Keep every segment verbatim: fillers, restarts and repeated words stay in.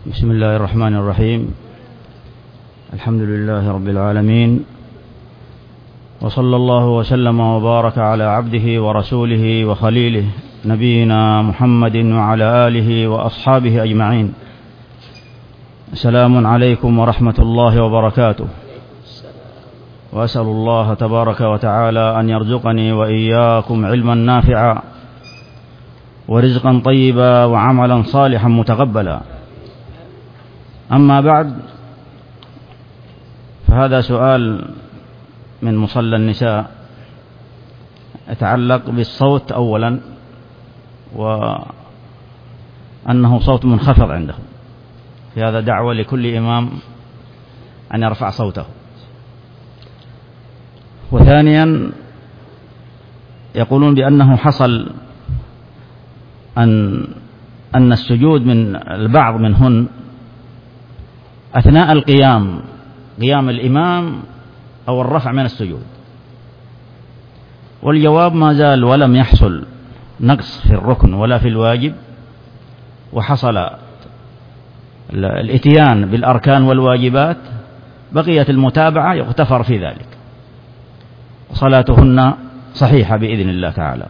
بسم الله الرحمن الرحيم. الحمد لله رب العالمين، وصلى الله وسلم وبارك على عبده ورسوله وخليله نبينا محمد وعلى آله وأصحابه أجمعين. السلام عليكم ورحمة الله وبركاته. وأسأل الله تبارك وتعالى أن يرزقني وإياكم علما نافعا ورزقا طيبا وعملا صالحا متقبلا. أما بعد، فهذا سؤال من مصلى النساء يتعلق بالصوت أولا، وأنه صوت منخفض عنده. في هذا دعوة لكل إمام أن يرفع صوته. وثانيا يقولون بأنه حصل أن أن السجود من البعض منهن أثناء القيام قيام الإمام أو الرفع من السجود، والجواب ما زال ولم يحصل نقص في الركن ولا في الواجب، وحصل الاتيان بالأركان والواجبات، بقيت المتابعة يغتفر في ذلك، وصلاتهن صحيحة بإذن الله تعالى.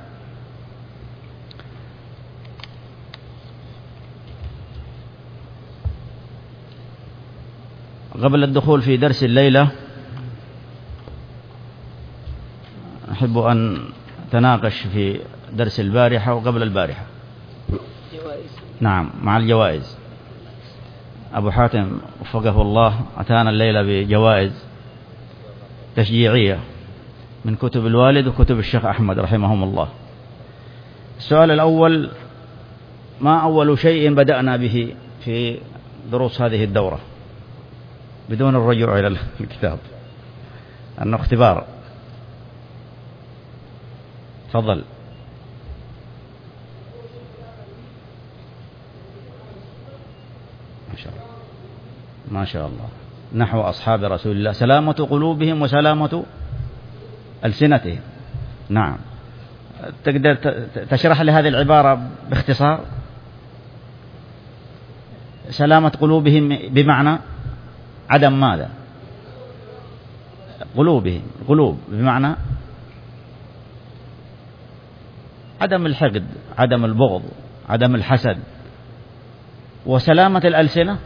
قبل الدخول في درس الليلة أحب أن تناقش في درس البارحة وقبل البارحة. جوائز. نعم، مع الجوائز. أبو حاتم وفقه الله أتانا الليلة بجوائز تشجيعية من كتب الوالد وكتب الشيخ أحمد رحمهم الله. السؤال الأول: ما أول شيء بدأنا به في دروس هذه الدورة بدون الرجوع إلى الكتاب؟ أنه اختبار. تفضل. ما شاء الله ما شاء الله. نحو أصحاب رسول الله: سلامة قلوبهم وسلامة ألسنتهم. نعم، تقدر تشرح لي هذه العبارة باختصار؟ سلامة قلوبهم بمعنى عدم ماذا؟ قلوبهم، قلوب بمعنى عدم الحقد، عدم البغض، عدم الحسد. وسلامة الألسنة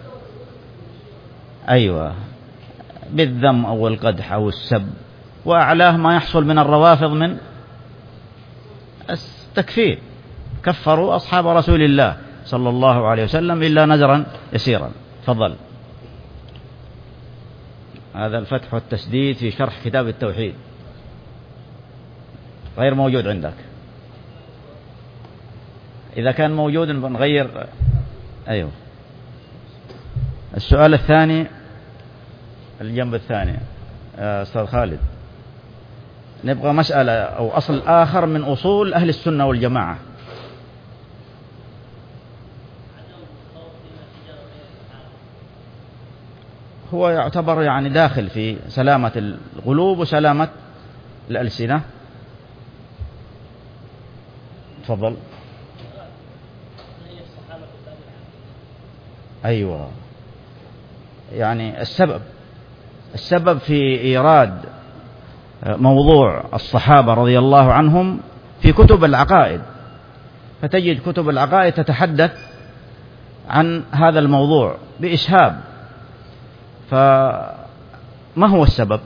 أيوة بالذم أو القدح أو السب، وأعلاه ما يحصل من الروافض من التكفير. كفروا أصحاب رسول الله صلى الله عليه وسلم إلا نذرا يسيرا. تفضل. هذا الفتح والتسديد في شرح كتاب التوحيد، غير موجود عندك. إذا كان موجود بنغير. أيوه. السؤال الثاني الجنب الثاني أستاذ خالد، نبغى مسألة أو أصل آخر من أصول أهل السنة والجماعة. هو يعتبر يعني داخل في سلامة القلوب وسلامة الألسنة. تفضل. أيوة، يعني السبب السبب في إيراد موضوع الصحابة رضي الله عنهم في كتب العقائد، فتجد كتب العقائد تتحدث عن هذا الموضوع بإسهاب. فما هو السبب؟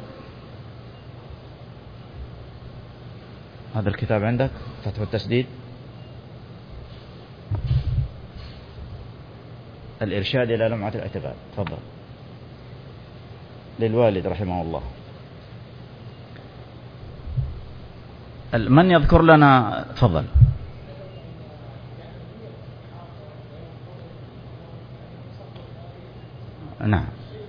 هذا الكتاب عندك فتح التسديد، الإرشاد إلى لمعة الاعتقاد. تفضل. للوالد رحمه الله. من يذكر لنا؟ تفضل. نعم،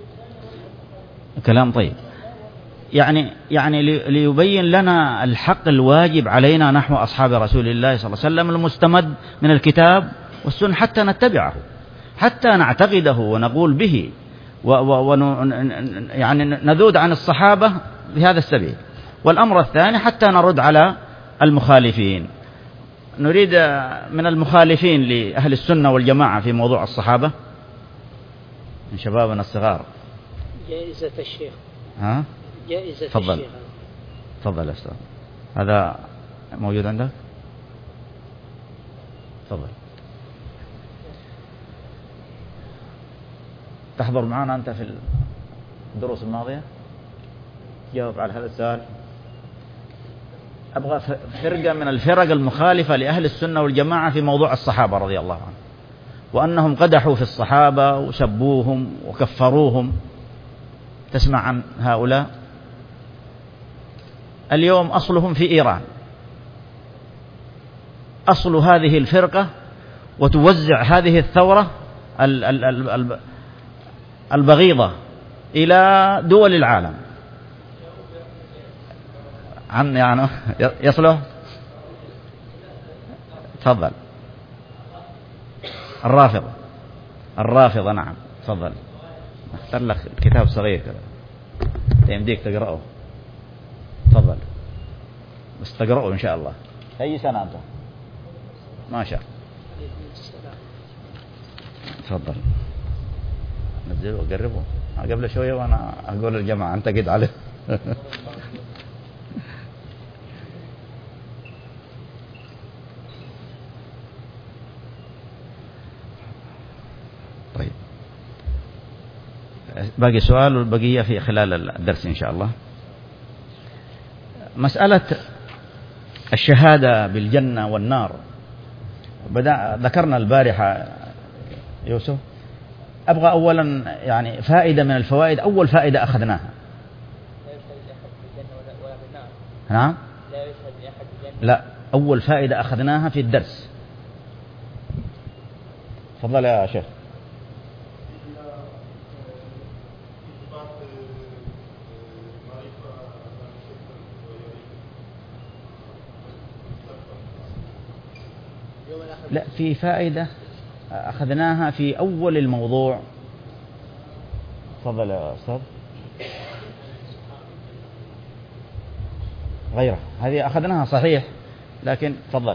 كلام طيب. يعني يعني ليبين لنا الحق الواجب علينا نحو أصحاب رسول الله صلى الله عليه وسلم المستمد من الكتاب والسنة، حتى نتبعه، حتى نعتقده ونقول به، و و يعني نذود عن الصحابة بهذا السبيل. والأمر الثاني حتى نرد على المخالفين. نريد من المخالفين لأهل السنة والجماعة في موضوع الصحابة من شبابنا الصغار. جائزة الشيخ. ها؟ جائزة تفضل. الشيخ. تفضل يا أستاذ. هذا موجود عندك؟ تفضل. تحضر معنا أنت في الدروس الماضية؟ جاوب على هذا السؤال. أبغى فرقة من الفرق المخالفة لأهل السنة والجماعة في موضوع الصحابة رضي الله عنهم، وأنهم قدحوا في الصحابة وسبوهم وكفروهم. تسمع عن هؤلاء؟ اليوم أصلهم في إيران، أصل هذه الفرقة، وتوزع هذه الثورة البغيضة إلى دول العالم. عن يعني يصله. تفضل. الرافضة. الرافضة نعم. تفضل. اختار لك كتاب صغير كذا يمديك تقرأه. تفضل. بس تقرأه إن شاء الله. أي سنة أنت؟ ما شاء. تفضل. نزله وقربه. قبل شوية وأنا أقول للجماعة أنت قد عليه. طيب. باقي سؤال والبقية في خلال الدرس إن شاء الله. مسألة الشهادة بالجنة والنار بدأ ذكرنا البارحة يوسف. أبغى أولا يعني فائدة من الفوائد. أول فائدة أخذناها. نعم. لا، أول فائدة أخذناها في الدرس. تفضل يا شيخ. لا، في فائدة أخذناها في أول الموضوع. تفضل يا أستاذ. غيره هذه أخذناها صحيح، لكن تفضل.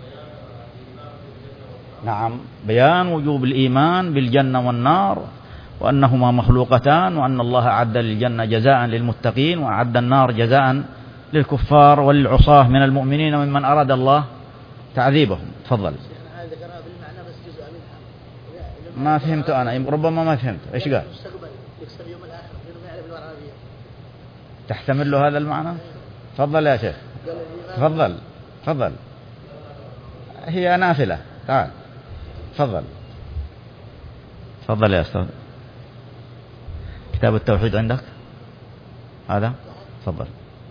نعم. بيان وجوب الإيمان بالجنة والنار، وأنهما مخلوقتان، وأن الله أعد للجنة جزاء للمتقين، وأعد النار جزاء للكفار وللعصاة من المؤمنين وممن أراد الله تعذيبهم. تفضل. ما فهمت أنا، ربما ما فهمت إيش قال. تحتمل له هذا المعنى. تفضل يا شيخ. تفضل. تفضل. هي نافلة. تعال. تفضل. تفضل يا أستاذ. كتاب التوحيد عندك هذا؟ تفضل.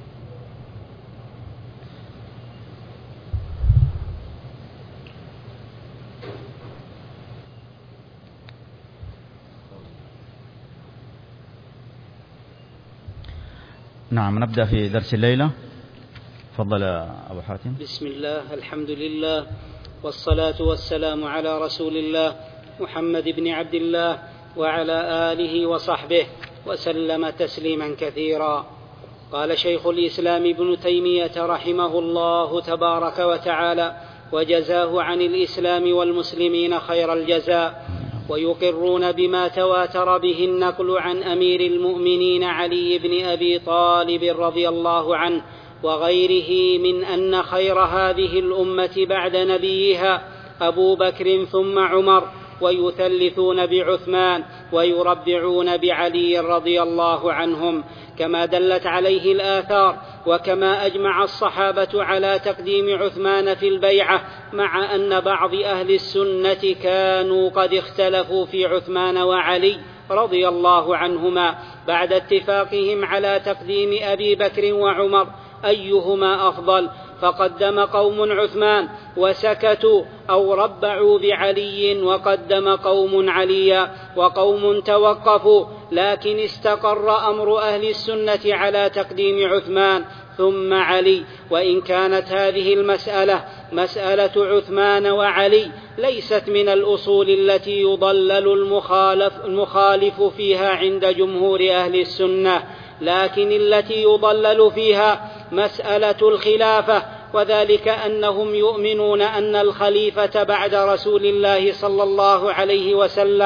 نعم. نبدأ في درس الليلة. تفضل يا أبو حاتم. بسم الله، الحمد لله، والصلاة والسلام على رسول الله محمد بن عبد الله وعلى آله وصحبه وسلم تسليما كثيرا. قال شيخ الإسلام ابن تيمية رحمه الله تبارك وتعالى: وجزاه عن الإسلام والمسلمين خير الجزاء، ويقرون بما تواتر به النقل عن أمير المؤمنين علي بن أبي طالب رضي الله عنه وغيره من أن خير هذه الأمة بعد نبيها أبو بكر ثم عمر، ويثلثون بعثمان ويربعون بعلي رضي الله عنهم، كما دلت عليه الآثار، وكما أجمع الصحابة على تقديم عثمان في البيعة، مع أن بعض أهل السنة كانوا قد اختلفوا في عثمان وعلي رضي الله عنهما بعد اتفاقهم على تقديم أبي بكر وعمر أيهما أفضل، فقدم قوم عثمان وسكتوا أو ربعوا بعلي، وقدم قوم عليا، وقوم توقفوا، لكن استقر أمر أهل السنة على تقديم عثمان ثم علي. وإن كانت هذه المسألة مسألة عثمان وعلي ليست من الأصول التي يضلل المخالف, المخالف فيها عند جمهور أهل السنة، لكن التي يضلل فيها مسألة الخلافة، وذلك أنهم يؤمنون أن الخليفة بعد رسول الله صلى الله عليه وسلم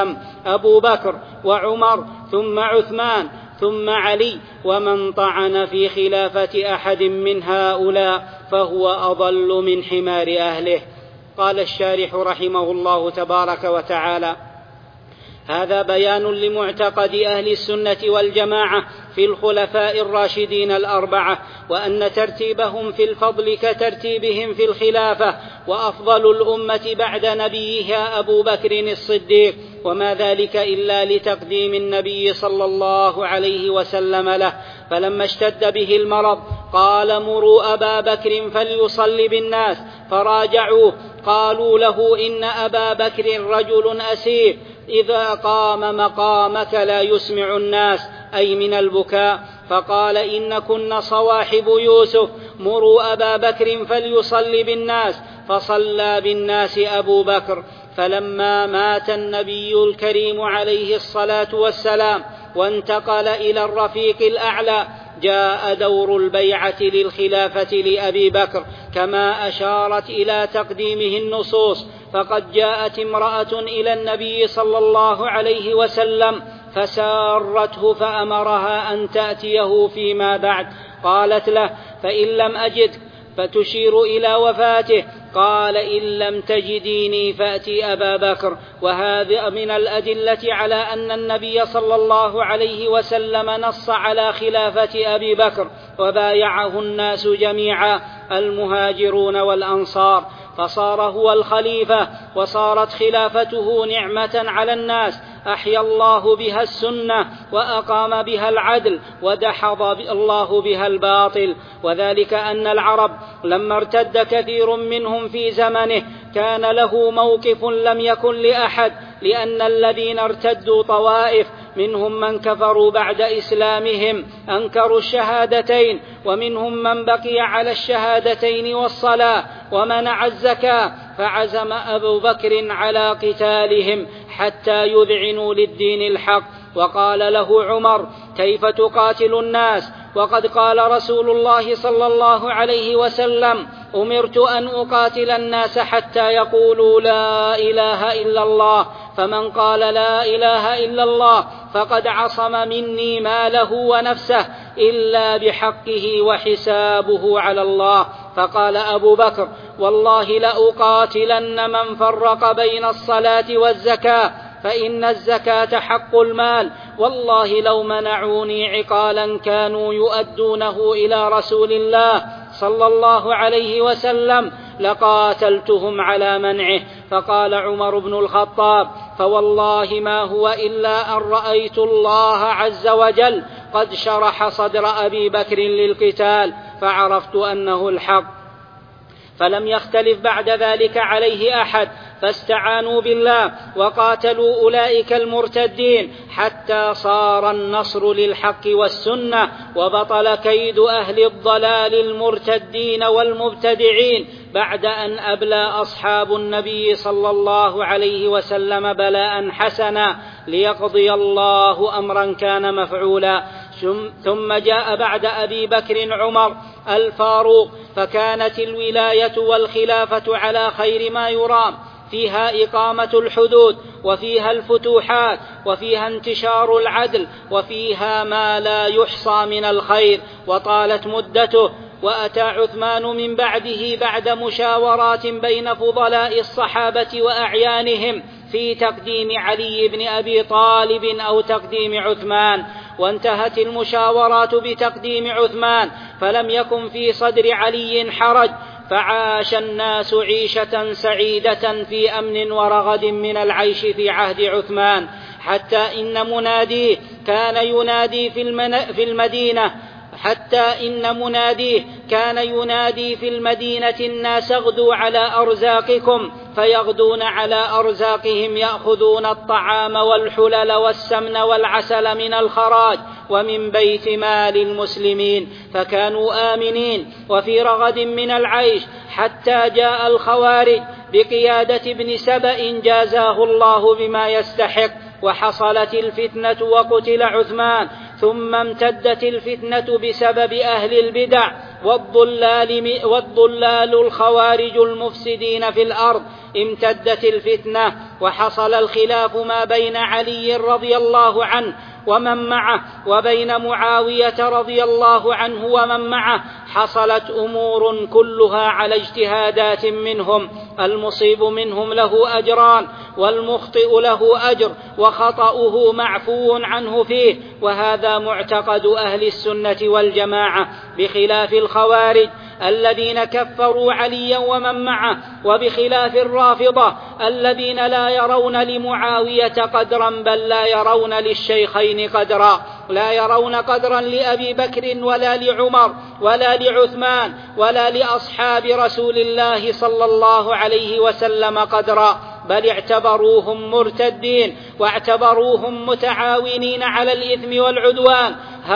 أبو بكر وعمر ثم عثمان ثم علي، ومن طعن في خلافة أحد من هؤلاء فهو أضل من حمار أهله. قال الشارح رحمه الله تبارك وتعالى: هذا بيان لمعتقد أهل السنة والجماعة في الخلفاء الراشدين الأربعة، وأن ترتيبهم في الفضل كترتيبهم في الخلافة، وأفضل الأمة بعد نبيها أبو بكر الصديق، وما ذلك إلا لتقديم النبي صلى الله عليه وسلم له. فلما اشتد به المرض قال: مروا أبا بكر فليصلي بالناس، فراجعوه قالوا له: إن أبا بكر رجل أسير، إذا قام مقامك لا يسمع الناس، أي من البكاء. فقال: إن كن صواحب يوسف، مروا أبا بكر فليصلي بالناس، فصلى بالناس أبو بكر. فلما مات النبي الكريم عليه الصلاة والسلام وانتقل إلى الرفيق الأعلى، جاء دور البيعة للخلافة لأبي بكر كما أشارت إلى تقديمه النصوص. فقد جاءت امرأة إلى النبي صلى الله عليه وسلم فسارته فأمرها أن تأتيه فيما بعد. قالت له: فإن لم أجدك، فتشير إلى وفاته. قال: إن لم تجديني فأتي أبا بكر. وهذا من الأدلة على أن النبي صلى الله عليه وسلم نص على خلافة أبي بكر، وبايعه الناس جميعا المهاجرون والأنصار، فصار هو الخليفة، وصارت خلافته نعمة على الناس، أحيا الله بها السنة وأقام بها العدل، ودحض الله بها الباطل. وذلك أن العرب لما ارتد كثير منهم في زمنه كان له موقف لم يكن لأحد، لأن الذين ارتدوا طوائف، منهم من كفروا بعد إسلامهم أنكروا الشهادتين، ومنهم من بقي على الشهادتين والصلاة ومنع الزكاة، فعزم أبو بكر على قتالهم حتى يذعنوا للدين الحق. وقال له عمر: كيف تقاتل الناس وقد قال رسول الله صلى الله عليه وسلم: أمرت أن أقاتل الناس حتى يقولوا لا إله إلا الله، فمن قال لا إله إلا الله فقد عصم مني ماله ونفسه إلا بحقه وحسابه على الله. فقال أبو بكر: والله لأقاتلن من فرق بين الصلاة والزكاة، فإن الزكاة حق المال، والله لو منعوني عقالا كانوا يؤدونه إلى رسول الله صلى الله عليه وسلم لقاتلتهم على منعه. فقال عمر بن الخطاب: فوالله ما هو إلا أن رأيت الله عز وجل قد شرح صدر أبي بكر للقتال، فعرفت أنه الحق. فلم يختلف بعد ذلك عليه أحد، فاستعانوا بالله وقاتلوا أولئك المرتدين حتى صار النصر للحق والسنة، وبطل كيد أهل الضلال المرتدين والمبتدعين، بعد أن أبلى أصحاب النبي صلى الله عليه وسلم بلاء حسنا ليقضي الله أمرا كان مفعولا. ثم جاء بعد أبي بكر عمر الفاروق، فكانت الولاية والخلافة على خير ما يرام، فيها إقامة الحدود، وفيها الفتوحات، وفيها انتشار العدل، وفيها ما لا يحصى من الخير، وطالت مدته. وأتى عثمان من بعده بعد مشاورات بين فضلاء الصحابة وأعيانهم في تقديم علي بن أبي طالب أو تقديم عثمان، وانتهت المشاورات بتقديم عثمان، فلم يكن في صدر علي حرج، فعاش الناس عيشة سعيدة في أمن ورغد من العيش في عهد عثمان، حتى إن مناديه كان ينادي في المدينة حتى إن مناديه كان ينادي في المدينة: الناس اغدوا على أرزاقكم، فيغدون على أرزاقهم، يأخذون الطعام والحلل والسمن والعسل من الخراج ومن بيت مال المسلمين، فكانوا آمنين وفي رغد من العيش، حتى جاء الخوارج بقيادة ابن سبأ جازاه الله بما يستحق، وحصلت الفتنة وقتل عثمان، ثم امتدت الفتنة بسبب أهل البدع والضلال, والضلال الخوارج المفسدين في الأرض. امتدت الفتنة وحصل الخلاف ما بين علي رضي الله عنه ومن معه وبين معاوية رضي الله عنه ومن معه. حصلت أمور كلها على اجتهادات منهم، المصيب منهم له أجران والمخطئ له أجر وخطأه معفو عنه فيه، وهذا معتقد أهل السنة والجماعة، بخلاف الخوارج الذين كفروا عليا ومن معه، وبخلاف الرافضة الذين لا يرون لمعاوية قدرا بل لا يرون للشيخين قدرا، لا يرون قدرا لأبي بكر ولا لعمر ولا لعثمان ولا لأصحاب رسول الله صلى الله عليه وسلم قدرا، بل اعتبروهم مرتدين واعتبروهم متعاونين على الإثم والعدوان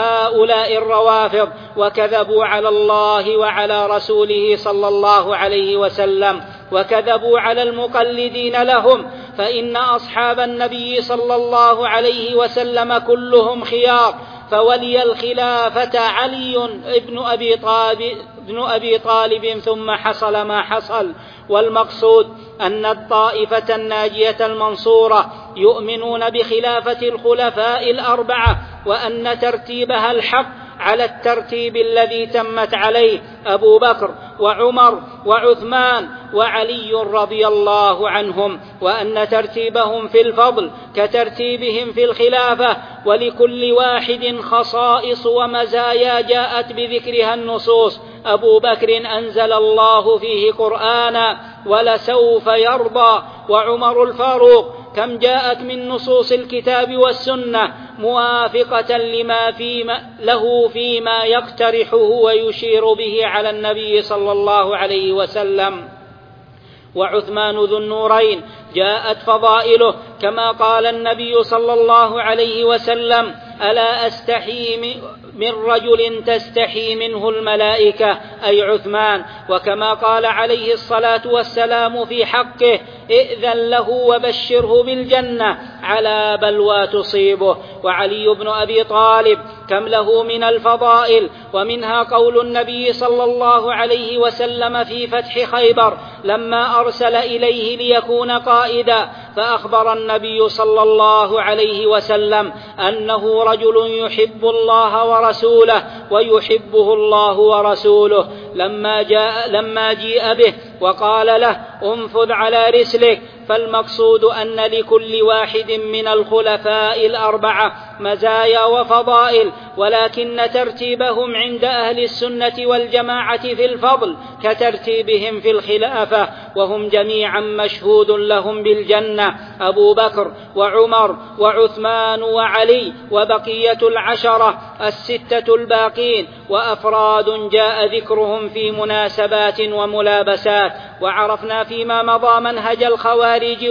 هؤلاء الروافض، وكذبوا على الله وعلى رسوله صلى الله عليه وسلم، وكذبوا على المقلدين لهم، فإن أصحاب النبي صلى الله عليه وسلم كلهم خيار، فولي الخلافة علي ابن أبي طالب, ابن أبي طالب ثم حصل ما حصل. والمقصود أن الطائفة الناجية المنصورة يؤمنون بخلافة الخلفاء الأربعة، وأن ترتيبها الحق على الترتيب الذي تمت عليه أبو بكر وعمر وعثمان وعلي رضي الله عنهم، وأن ترتيبهم في الفضل كترتيبهم في الخلافة، ولكل واحد خصائص ومزايا جاءت بذكرها النصوص. أبو بكر أنزل الله فيه قرآنا ولسوف يرضى، وعمر الفاروق كم جاءت من نصوص الكتاب والسنة موافقة لما فيما له فيما يقترحه ويشير به على النبي صلى الله عليه وسلم. وعثمان ذو النورين جاءت فضائله كما قال النبي صلى الله عليه وسلم: ألا أستحي من رجل تستحي منه الملائكة، أي عثمان. وكما قال عليه الصلاة والسلام في حقه: ائذن له وبشره بالجنة على بلوى تصيبه. وعلي بن أبي طالب كم له من الفضائل، ومنها قول النبي صلى الله عليه وسلم في فتح خيبر لما أرسل إليه ليكون قائدا، فأخبر النبي صلى الله عليه وسلم أنه رجل يحب الله ورسوله ويحبه الله ورسوله. لما جاء لما جيء به وقال له: انفذ على رسلك. فالمقصود أن لكل واحد من الخلفاء الأربعة مزايا وفضائل، ولكن ترتيبهم عند أهل السنة والجماعة في الفضل كترتيبهم في الخلافة، وهم جميعا مشهود لهم بالجنة: أبو بكر وعمر وعثمان وعلي وبقية العشرة الستة الباقين، وأفراد جاء ذكرهم في مناسبات وملابسات. وعرفنا فيما مضى منهج الخوارج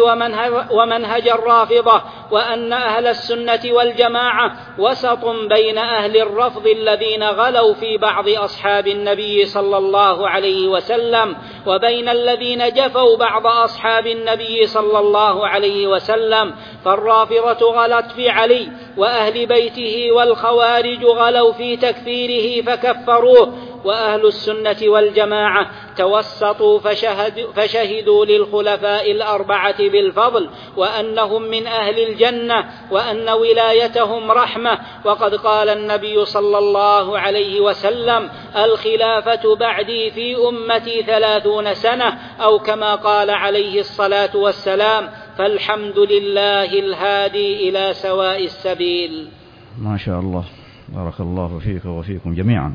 ومنهج الرافضة، وأن أهل السنة والجماعة وسط بين أهل الرفض الذين غلوا في بعض أصحاب النبي صلى الله عليه وسلم، وبين الذين جفوا بعض أصحاب النبي صلى الله عليه وسلم. فالرافضة غلت في علي وأهل بيته، والخوارج غلوا في تكفيره فكفروه، وأهل السنة والجماعة توسطوا فشهد فشهدوا للخلفاء الأربعة بالفضل وأنهم من أهل الجنة وأن ولايتهم رحمة. وقد قال النبي صلى الله عليه وسلم: الخلافة بعدي في أمتي ثلاثون سنة، أو كما قال عليه الصلاة والسلام. فالحمد لله الهادي إلى سواء السبيل. ما شاء الله، بارك الله فيك وفيكم جميعا.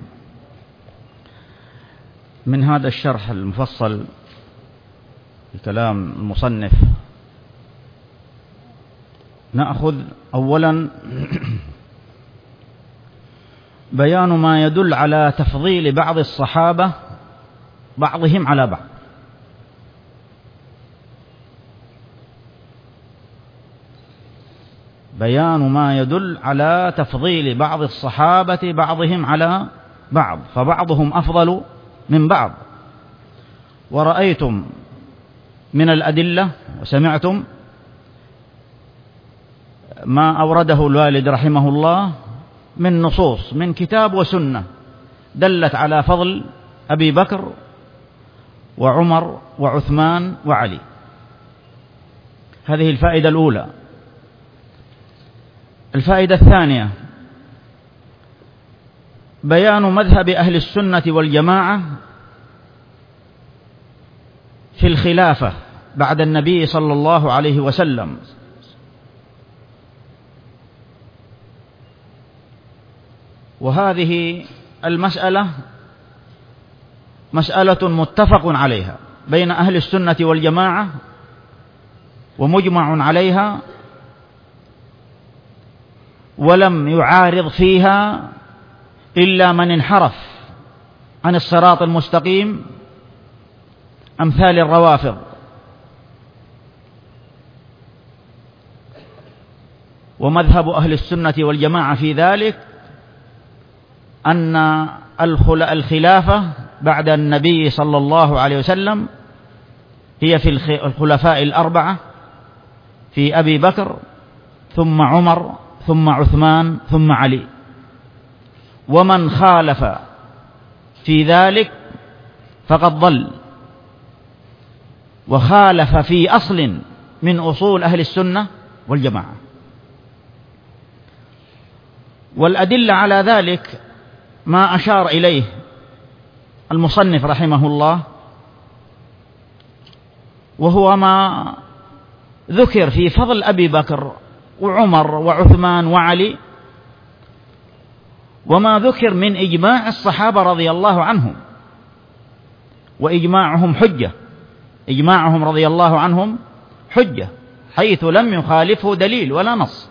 من هذا الشرح المفصل لكلام المصنف نأخذ أولا بيان ما يدل على تفضيل بعض الصحابة بعضهم على بعض. بيان ما يدل على تفضيل بعض الصحابة بعضهم على بعض، فبعضهم أفضل من بعض. ورأيتم من الأدلة وسمعتم ما أورده الوالد رحمه الله من نصوص من كتاب وسنة دلت على فضل أبي بكر وعمر وعثمان وعلي. هذه الفائدة الأولى. الفائدة الثانية بيان مذهب أهل السنة والجماعة في الخلافة بعد النبي صلى الله عليه وسلم. وهذه المسألة مسألة متفق عليها بين أهل السنة والجماعة ومجمع عليها، ولم يعارض فيها إلا من انحرف عن الصراط المستقيم أمثال الروافض. ومذهب أهل السنة والجماعة في ذلك أن الخلافة بعد النبي صلى الله عليه وسلم هي في الخلفاء الأربعة، في أبي بكر ثم عمر ثم عثمان ثم علي. ومن خالف في ذلك فقد ضل وخالف في أصل من أصول أهل السنة والجماعة. والأدلة على ذلك ما أشار إليه المصنف رحمه الله، وهو ما ذكر في فضل أبي بكر وعمر وعثمان وعلي، وما ذكر من إجماع الصحابة رضي الله عنهم. وإجماعهم حجة، إجماعهم رضي الله عنهم حجة، حيث لم يخالفه دليل ولا نص.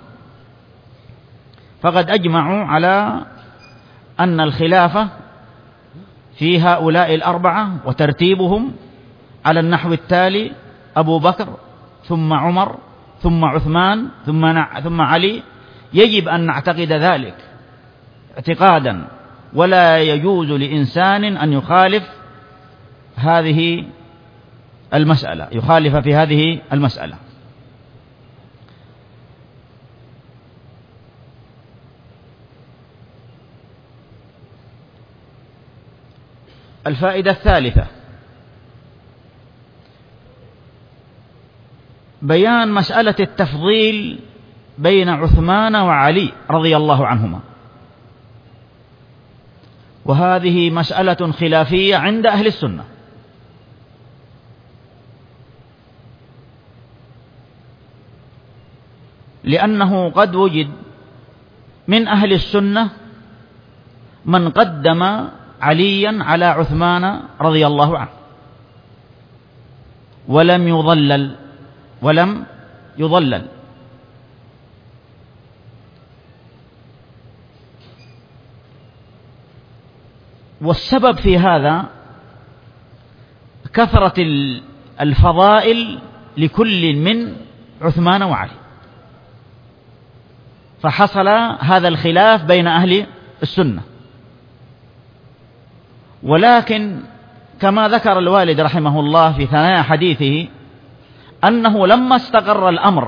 فقد أجمعوا على أن الخلافة في هؤلاء الأربعة وترتيبهم على النحو التالي: أبو بكر ثم عمر ثم عثمان ثم ثم علي. يجب أن نعتقد ذلك اعتقادا، ولا يجوز لإنسان أن يخالف هذه المسألة، يخالف في هذه المسألة. الفائدة الثالثة بيان مسألة التفضيل بين عثمان وعلي رضي الله عنهما. وهذه مسألة خلافية عند أهل السنة، لأنه قد وجد من أهل السنة من قدم عليا على عثمان رضي الله عنه ولم يضلل ولم يضلل والسبب في هذا كثرة الفضائل لكل من عثمان وعلي، فحصل هذا الخلاف بين أهل السنة. ولكن كما ذكر الوالد رحمه الله في ثنايا حديثه أنه لما استقر الأمر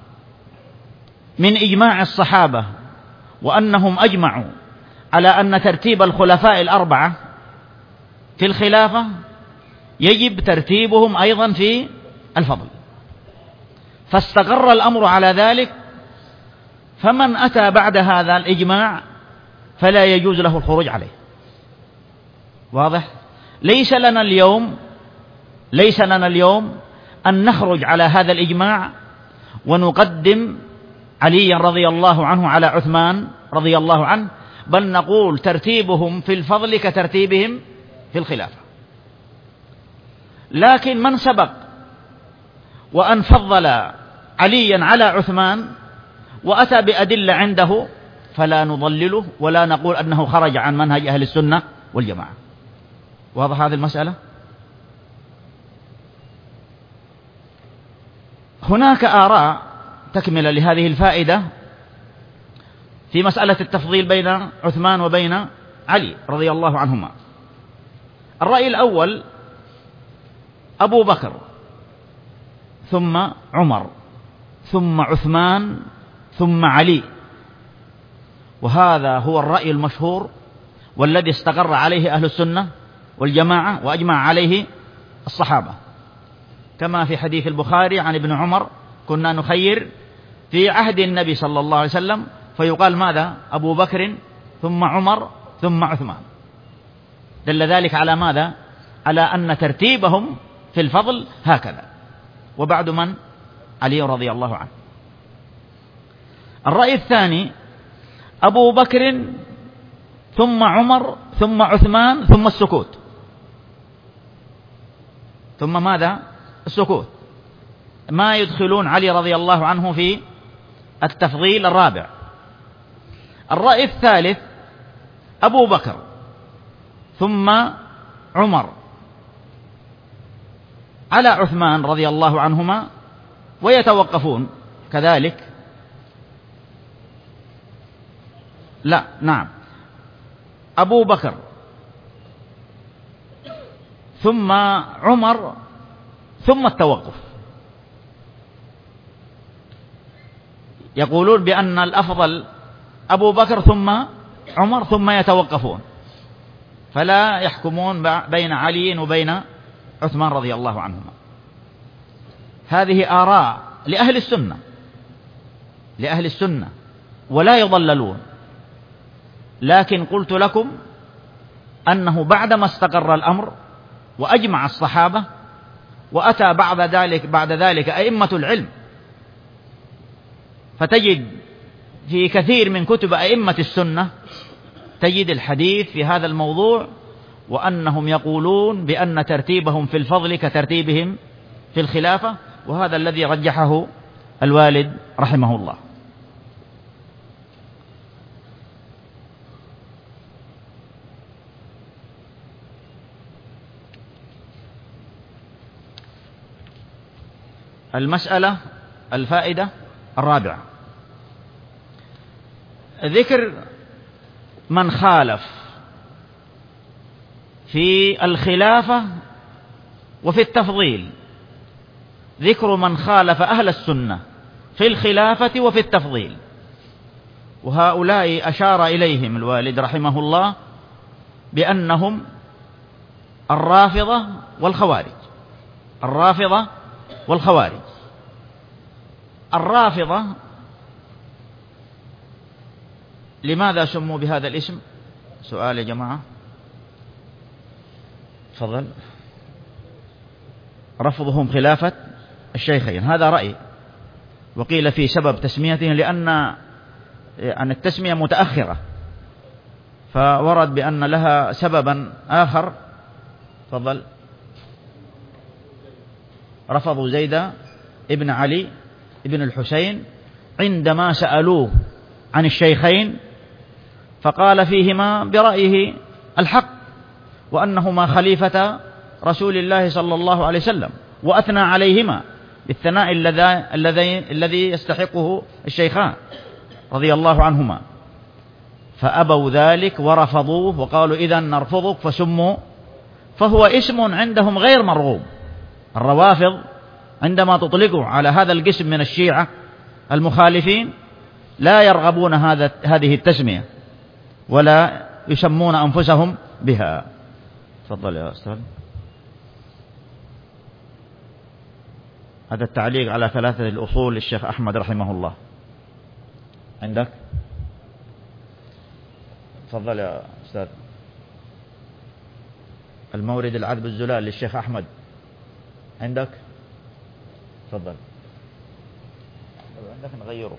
من إجماع الصحابة وأنهم أجمعوا على أن ترتيب الخلفاء الأربعة في الخلافة يجب ترتيبهم أيضا في الفضل، فاستقر الأمر على ذلك، فمن أتى بعد هذا الإجماع فلا يجوز له الخروج عليه. واضح؟ ليس لنا اليوم ليس لنا اليوم أن نخرج على هذا الإجماع ونقدم علي رضي الله عنه على عثمان رضي الله عنه، بل نقول ترتيبهم في الفضل كترتيبهم في الخلافة. لكن من سبق وأن فضل عليا على عثمان وأتى بأدلة عنده فلا نضلله ولا نقول أنه خرج عن منهج أهل السنة والجماعة. واضح هذه المسألة؟ هناك آراء تكملة لهذه الفائدة في مسألة التفضيل بين عثمان وبين علي رضي الله عنهما. الرأي الأول: أبو بكر ثم عمر ثم عثمان ثم علي، وهذا هو الرأي المشهور والذي استقر عليه أهل السنة والجماعة وأجمع عليه الصحابة، كما في حديث البخاري عن ابن عمر: كنا نخير في عهد النبي صلى الله عليه وسلم فيقال ماذا؟ أبو بكر ثم عمر ثم عثمان. دل ذلك على ماذا؟ على أن ترتيبهم في الفضل هكذا. وبعد من؟ علي رضي الله عنه. الرأي الثاني: أبو بكر ثم عمر ثم عثمان ثم السكوت. ثم ماذا؟ السكوت. ما يدخلون علي رضي الله عنه في التفضيل الرابع. الرأي الثالث: أبو بكر ثم عمر على عثمان رضي الله عنهما ويتوقفون كذلك. لا، نعم، أبو بكر ثم عمر ثم التوقف. يقولون بأن الأفضل أبو بكر ثم عمر ثم يتوقفون، فلا يحكمون بين علي وبين عثمان رضي الله عنهما. هذه آراء لأهل السنة لأهل السنة ولا يضللون. لكن قلت لكم أنه بعدما استقر الأمر وأجمع الصحابة وأتى بعد ذلك بعد ذلك أئمة العلم، فتجد في كثير من كتب أئمة السنة تجد الحديث في هذا الموضوع، وأنهم يقولون بأن ترتيبهم في الفضل كترتيبهم في الخلافة، وهذا الذي رجحه الوالد رحمه الله. المسألة الفائدة الرابعة: ذكر من خالف في الخلافة وفي التفضيل. ذكر من خالف أهل السنة في الخلافة وفي التفضيل، وهؤلاء أشار إليهم الوالد رحمه الله بأنهم الرافضة والخوارج. الرافضة والخوارج. الرافضة لماذا سموا بهذا الاسم؟ سؤال يا جماعة، تفضل. رفضهم خلافة الشيخين، هذا رأي. وقيل في سبب تسميتهم لأن أن التسمية متأخرة، فورد بأن لها سببا آخر. تفضل. رفضوا زيد ابن علي ابن الحسين عندما سألوه عن الشيخين، فقال فيهما برأيه الحق، وأنهما خليفة رسول الله صلى الله عليه وسلم، وأثنى عليهما بالثناء الذي الذي يستحقه الشيخان رضي الله عنهما، فأبوا ذلك ورفضوه وقالوا إذن نرفضك فسموا، فهو اسم عندهم غير مرغوب. الروافض عندما تطلقوا على هذا القسم من الشيعة المخالفين لا يرغبون هذا هذه التسمية ولا يسمون أنفسهم بها. تفضل يا أستاذ. هذا التعليق على ثلاثة الأصول للشيخ أحمد رحمه الله. عندك؟ تفضل يا أستاذ. المورد العذب الزلال للشيخ أحمد عندك؟ تفضل. عندك نغيره.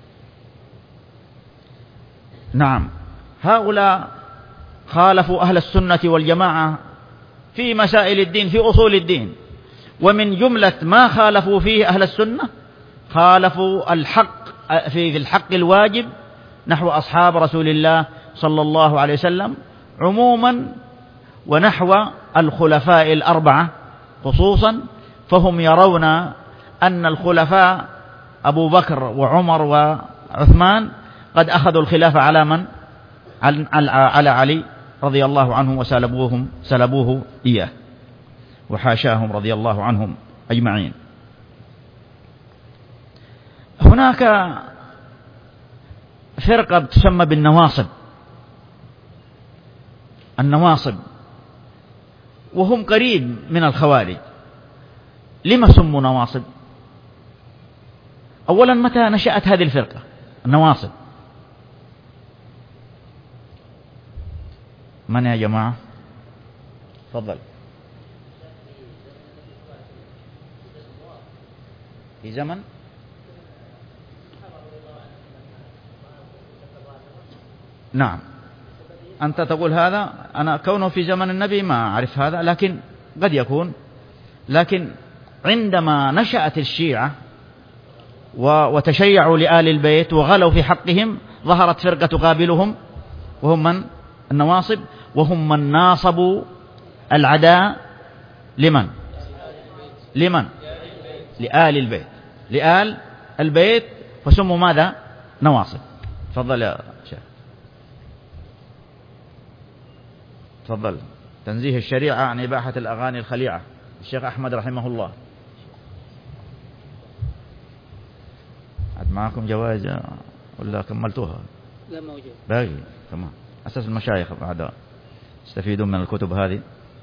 نعم، هؤلاء خالفوا أهل السنة والجماعة في مسائل الدين، في أصول الدين، ومن جملة ما خالفوا فيه أهل السنة خالفوا الحق في الحق الواجب نحو أصحاب رسول الله صلى الله عليه وسلم عموما، ونحو الخلفاء الأربعة خصوصا، فهم يرون أن الخلفاء أبو بكر وعمر وعثمان قد أخذوا الخلافة على من؟ على علي رضي الله عنه، وسلبوهم سلبوه إياه وحاشاهم رضي الله عنهم أجمعين. هناك فرقة تسمى بالنواصب، النواصب، وهم قريب من الخوارج. لما سموا نواصب؟ أولا متى نشأت هذه الفرقة النواصب؟ من يا جماعة؟ تفضل. في زمن نعم أنت تقول هذا، أنا كونه في زمن النبي ما أعرف هذا، لكن قد يكون. لكن عندما نشأت الشيعة وتشيعوا لآل البيت وغلوا في حقهم، ظهرت فرقة تقابلهم، وهم من؟ النواصب، وهم من ناصبوا العداء لمن؟ لمن؟ لآل البيت، لآل البيت، فسموا ماذا؟ نواصب. تفضل يا شيخ. تفضل. تنزيه الشريعة عن إباحة الأغاني الخليعة، الشيخ أحمد رحمه الله. عد معكم جوائز ولا كملتوها؟ لا موجود، باقي كمان. أساس المشايخ بعد يستفيدون من الكتب هذه.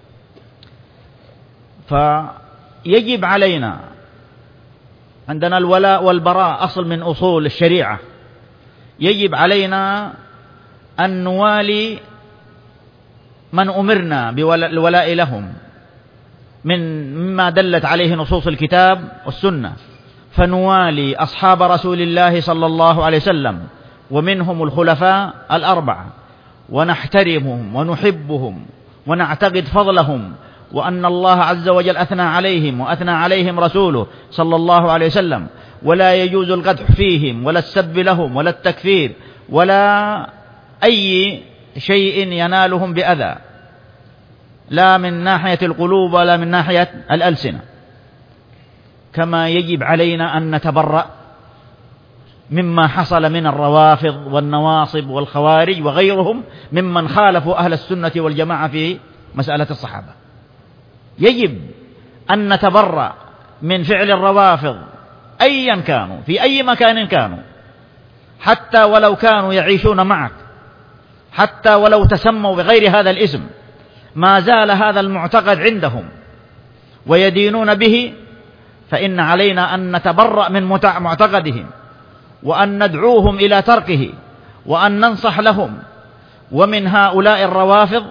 فيجب علينا، عندنا الولاء والبراء أصل من أصول الشريعة، يجب علينا أن نوالي من أمرنا بالولاء لهم من مما دلت عليه نصوص الكتاب والسنة، فنوالي أصحاب رسول الله صلى الله عليه وسلم ومنهم الخلفاء الأربعة، ونحترمهم ونحبهم ونعتقد فضلهم، وأن الله عز وجل أثنى عليهم وأثنى عليهم رسوله صلى الله عليه وسلم، ولا يجوز القدح فيهم ولا السب لهم ولا التكفير ولا أي شيء ينالهم بأذى، لا من ناحية القلوب ولا من ناحية الألسنة. كما يجب علينا أن نتبرأ مما حصل من الروافض والنواصب والخوارج وغيرهم ممن خالفوا أهل السنة والجماعة في مسألة الصحابة. يجب أن نتبرأ من فعل الروافض أيا كانوا في أي مكان كانوا، حتى ولو كانوا يعيشون معك، حتى ولو تسموا بغير هذا الاسم، ما زال هذا المعتقد عندهم ويدينون به، فإن علينا أن نتبرأ من معتقدهم، وأن ندعوهم إلى تركه، وأن ننصح لهم. ومن هؤلاء الروافض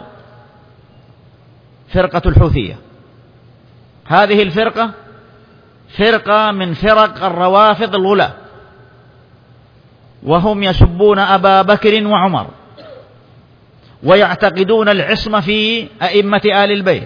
فرقة الحوثية. هذه الفرقة فرقة من فرق الروافض الغلاة، وهم يسبون أبا بكر وعمر، ويعتقدون العصمة في أئمة آل البيت،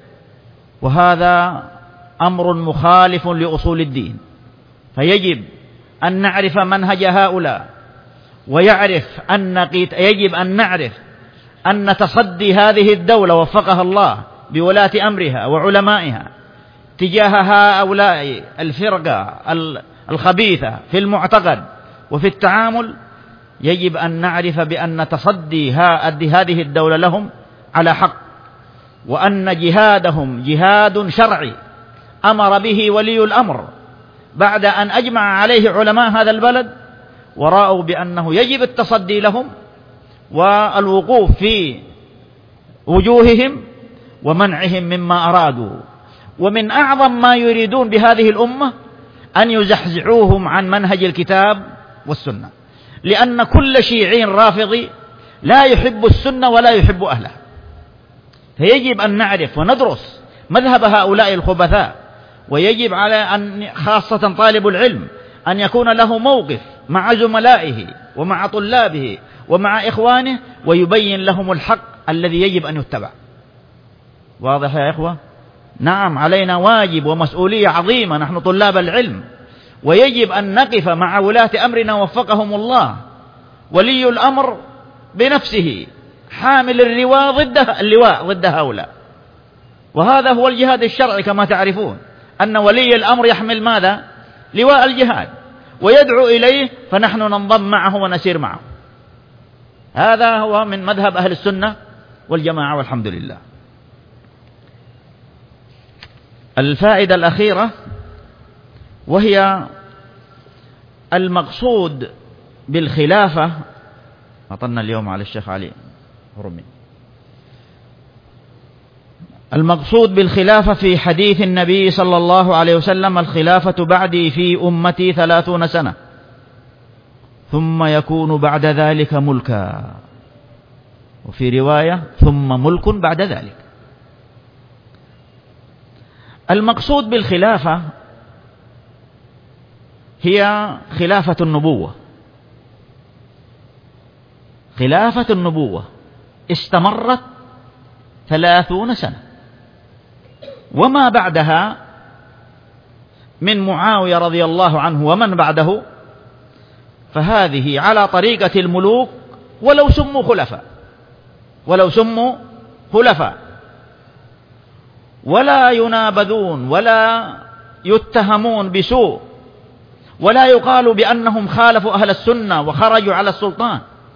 وهذا أمر مخالف لأصول الدين. فيجب أن نعرف منهج هؤلاء، ويعرف أن يجب أن نعرف أن تصدي هذه الدولة وفقها الله بولاة أمرها وعلمائها تجاه هؤلاء الفرقة الخبيثة في المعتقد وفي التعامل، يجب أن نعرف بأن تصدي هذه الدولة لهم على حق، وأن جهادهم جهاد شرعي أمر به ولي الأمر بعد أن أجمع عليه علماء هذا البلد، ورأوا بأنه يجب التصدي لهم والوقوف في وجوههم ومنعهم مما أرادوا. ومن أعظم ما يريدون بهذه الأمة أن يزحزحوهم عن منهج الكتاب والسنة، لأن كل شيعي رافضي لا يحب السنة ولا يحب أهلها. فيجب أن نعرف وندرس مذهب هؤلاء الخبثاء، ويجب على أن خاصة طالب العلم أن يكون له موقف مع زملائه ومع طلابه ومع إخوانه، ويبين لهم الحق الذي يجب أن يتبع. واضح يا إخوة؟ نعم، علينا واجب ومسؤولية عظيمة نحن طلاب العلم، ويجب أن نقف مع ولاة أمرنا وفقهم الله. ولي الأمر بنفسه حامل اللواء ضد اللواء ضد هؤلاء، وهذا هو الجهاد الشرعي كما تعرفون، أن ولي الأمر يحمل ماذا؟ لواء الجهاد، ويدعو إليه، فنحن ننضم معه ونسير معه. هذا هو من مذهب أهل السنة والجماعة، والحمد لله. الفائدة الأخيرة وهي المقصود بالخلافة، أطلنا اليوم على الشيخ علي هرمي. المقصود بالخلافة في حديث النبي صلى الله عليه وسلم: الخلافة بعدي في أمتي ثلاثون سنة ثم يكون بعد ذلك ملكا، وفي رواية: ثم ملك بعد ذلك. المقصود بالخلافة هي خلافة النبوة، خلافة النبوة استمرت ثلاثون سنة، وما بعدها من معاوية رضي الله عنه ومن بعده فهذه على طريقة الملوك ولو سموا خلفاء، ولو سموا خلفاء، ولا ينابذون ولا يتهمون بسوء، ولا يقال بأنهم خالفوا أهل السنة وخرجوا على السلطان.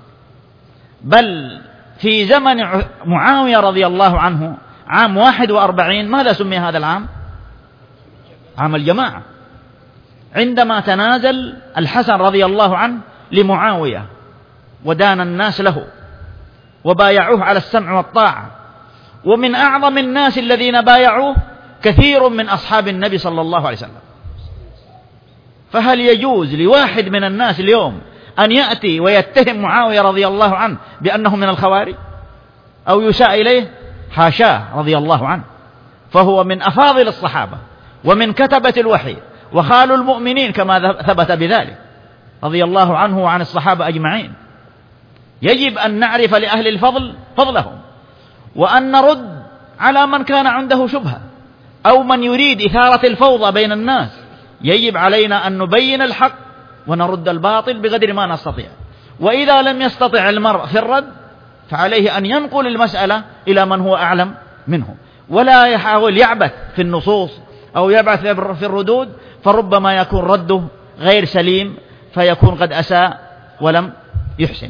بل في زمن معاوية رضي الله عنه عام واحد وأربعين ماذا سمي هذا العام؟ عام الجماعة، عندما تنازل الحسن رضي الله عنه لمعاوية ودان الناس له وبايعوه على السمع والطاعة. ومن أعظم الناس الذين بايعوه كثير من أصحاب النبي صلى الله عليه وسلم. فهل يجوز لواحد من الناس اليوم أن يأتي ويتهم معاوية رضي الله عنه بأنه من الخوارج أو يساء إليه؟ حاشاه رضي الله عنه، فهو من أفاضل الصحابة ومن كتبة الوحي وخال المؤمنين كما ثبت بذلك رضي الله عنه وعن الصحابة أجمعين. يجب أن نعرف لأهل الفضل فضلهم، وأن نرد على من كان عنده شبهة أو من يريد إثارة الفوضى بين الناس. يجب علينا أن نبين الحق ونرد الباطل بقدر ما نستطيع. وإذا لم يستطع المرء في الرد فعليه أن ينقل المسألة إلى من هو أعلم منه، ولا يحاول يعبث في النصوص أو يبعث في الردود، فربما يكون رده غير سليم فيكون قد أساء ولم يحسن.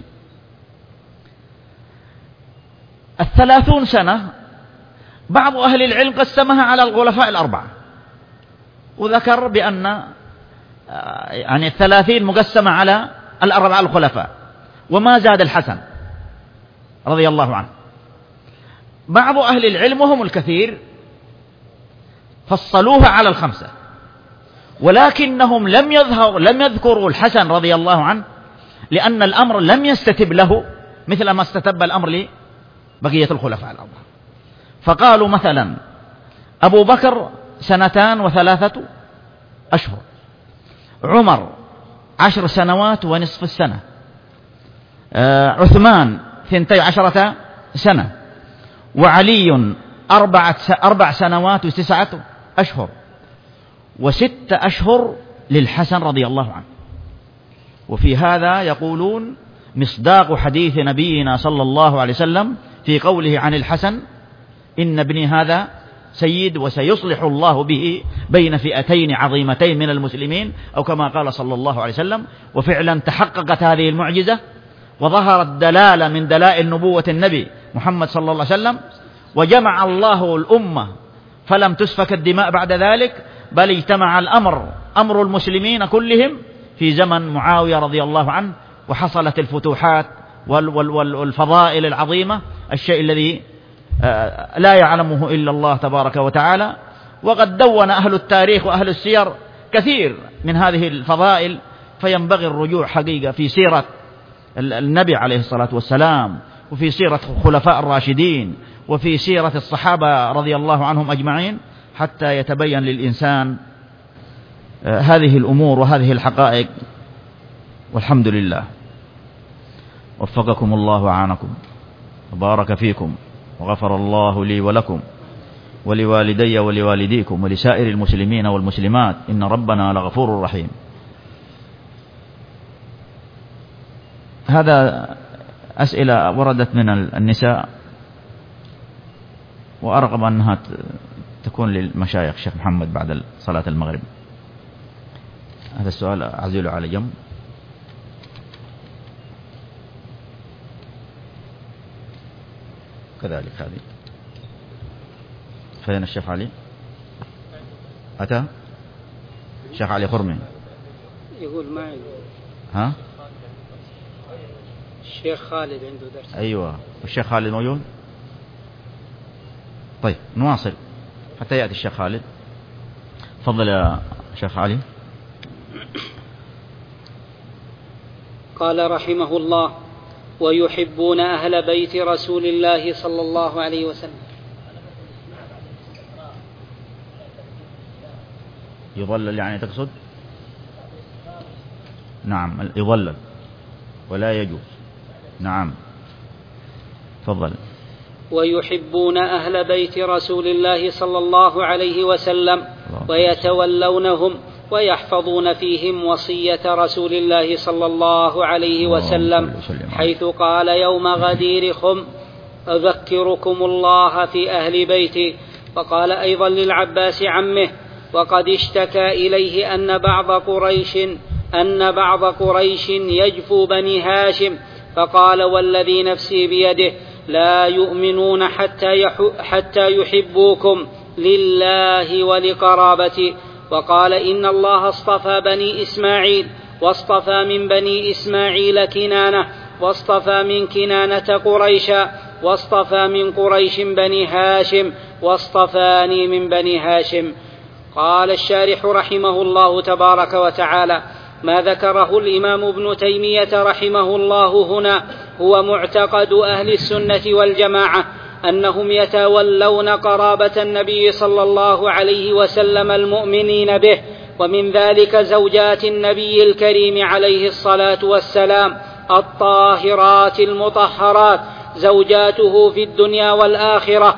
الثلاثون سنة بعض أهل العلم قسمها على الخلفاء الأربعة، وذكر بأن يعني الثلاثين مقسمة على الأربعة الخلفاء، وما زاد الحسن رضي الله عنه. بعض أهل العلم وهم الكثير فصلوها على الخمسة، ولكنهم لم يظهر لم يذكروا الحسن رضي الله عنه، لأن الأمر لم يستتب له مثل ما استتب الأمر لبقية الخلفاء الأربعة. فقالوا مثلا أبو بكر سنتان وثلاثة أشهر، عمر عشر سنوات ونصف السنة، عثمان ثنتي عشرة سنة، وعلي أربعة أربع سنوات وتسعة أشهر، وست أشهر للحسن رضي الله عنه. وفي هذا يقولون مصداق حديث نبينا صلى الله عليه وسلم في قوله عن الحسن: إن ابني هذا سيد وسيصلح الله به بين فئتين عظيمتين من المسلمين، أو كما قال صلى الله عليه وسلم. وفعلا تحققت هذه المعجزة وظهرت دلالة من دلائل نبوة النبي محمد صلى الله عليه وسلم، وجمع الله الأمة فلم تسفك الدماء بعد ذلك، بل اجتمع الأمر أمر المسلمين كلهم في زمن معاوية رضي الله عنه، وحصلت الفتوحات والفضائل العظيمة، الشيء الذي لا يعلمه إلا الله تبارك وتعالى. وقد دون أهل التاريخ وأهل السير كثير من هذه الفضائل، فينبغي الرجوع حقيقة في سيرة النبي عليه الصلاة والسلام، وفي سيرة الخلفاء الراشدين، وفي سيرة الصحابة رضي الله عنهم أجمعين، حتى يتبين للإنسان هذه الأمور وهذه الحقائق. والحمد لله. وفقكم الله وعانكم وبارك فيكم، وغفر الله لي ولكم ولوالدي ولوالديكم ولسائر المسلمين والمسلمات، إن ربنا لغفور رحيم. هذا أسئلة وردت من النساء، وأرغب أنها تكون للمشايخ شيخ محمد بعد صلاة المغرب. هذا السؤال أعزله على جنب. كذلك هذه. فين الشيخ علي؟ أتى؟ الشيخ علي خرمي يقول معي. ها؟ الشيخ خالد عنده درس. أيوة، الشيخ خالد موجود؟ طيب نواصل حتى يأتي الشيخ خالد. تفضل يا شيخ علي. قال رحمه الله: ويحبون أهل بيت رسول الله صلى الله عليه وسلم. يضلل يعني تقصد؟ نعم يضلل ولا يجوز. نعم تفضل. ويحبون أهل بيت رسول الله صلى الله عليه وسلم ويتولونهم ويحفظون فيهم وصية رسول الله صلى الله عليه وسلم، حيث قال يوم غدير خم: أذكركم الله في أهل بيتي. وقال أيضا للعباس عمه: وقد اشتكى إليه أن بعض قريش أن بعض قريش يجفو بني هاشم، فقال: والذي نفسي بيده لا يؤمنون حتى, حتى يحبوكم لله ولقرابتي. وقال: إن الله اصطفى بني إسماعيل، واصطفى من بني إسماعيل كنانة، واصطفى من كنانة قريشا، واصطفى من قريش بني هاشم، واصطفاني من بني هاشم. قال الشارح رحمه الله تبارك وتعالى: ما ذكره الإمام ابن تيمية رحمه الله هنا هو معتقد أهل السنة والجماعة، أنهم يتولون قرابة النبي صلى الله عليه وسلم المؤمنين به، ومن ذلك زوجات النبي الكريم عليه الصلاة والسلام الطاهرات المطهرات، زوجاته في الدنيا والآخرة،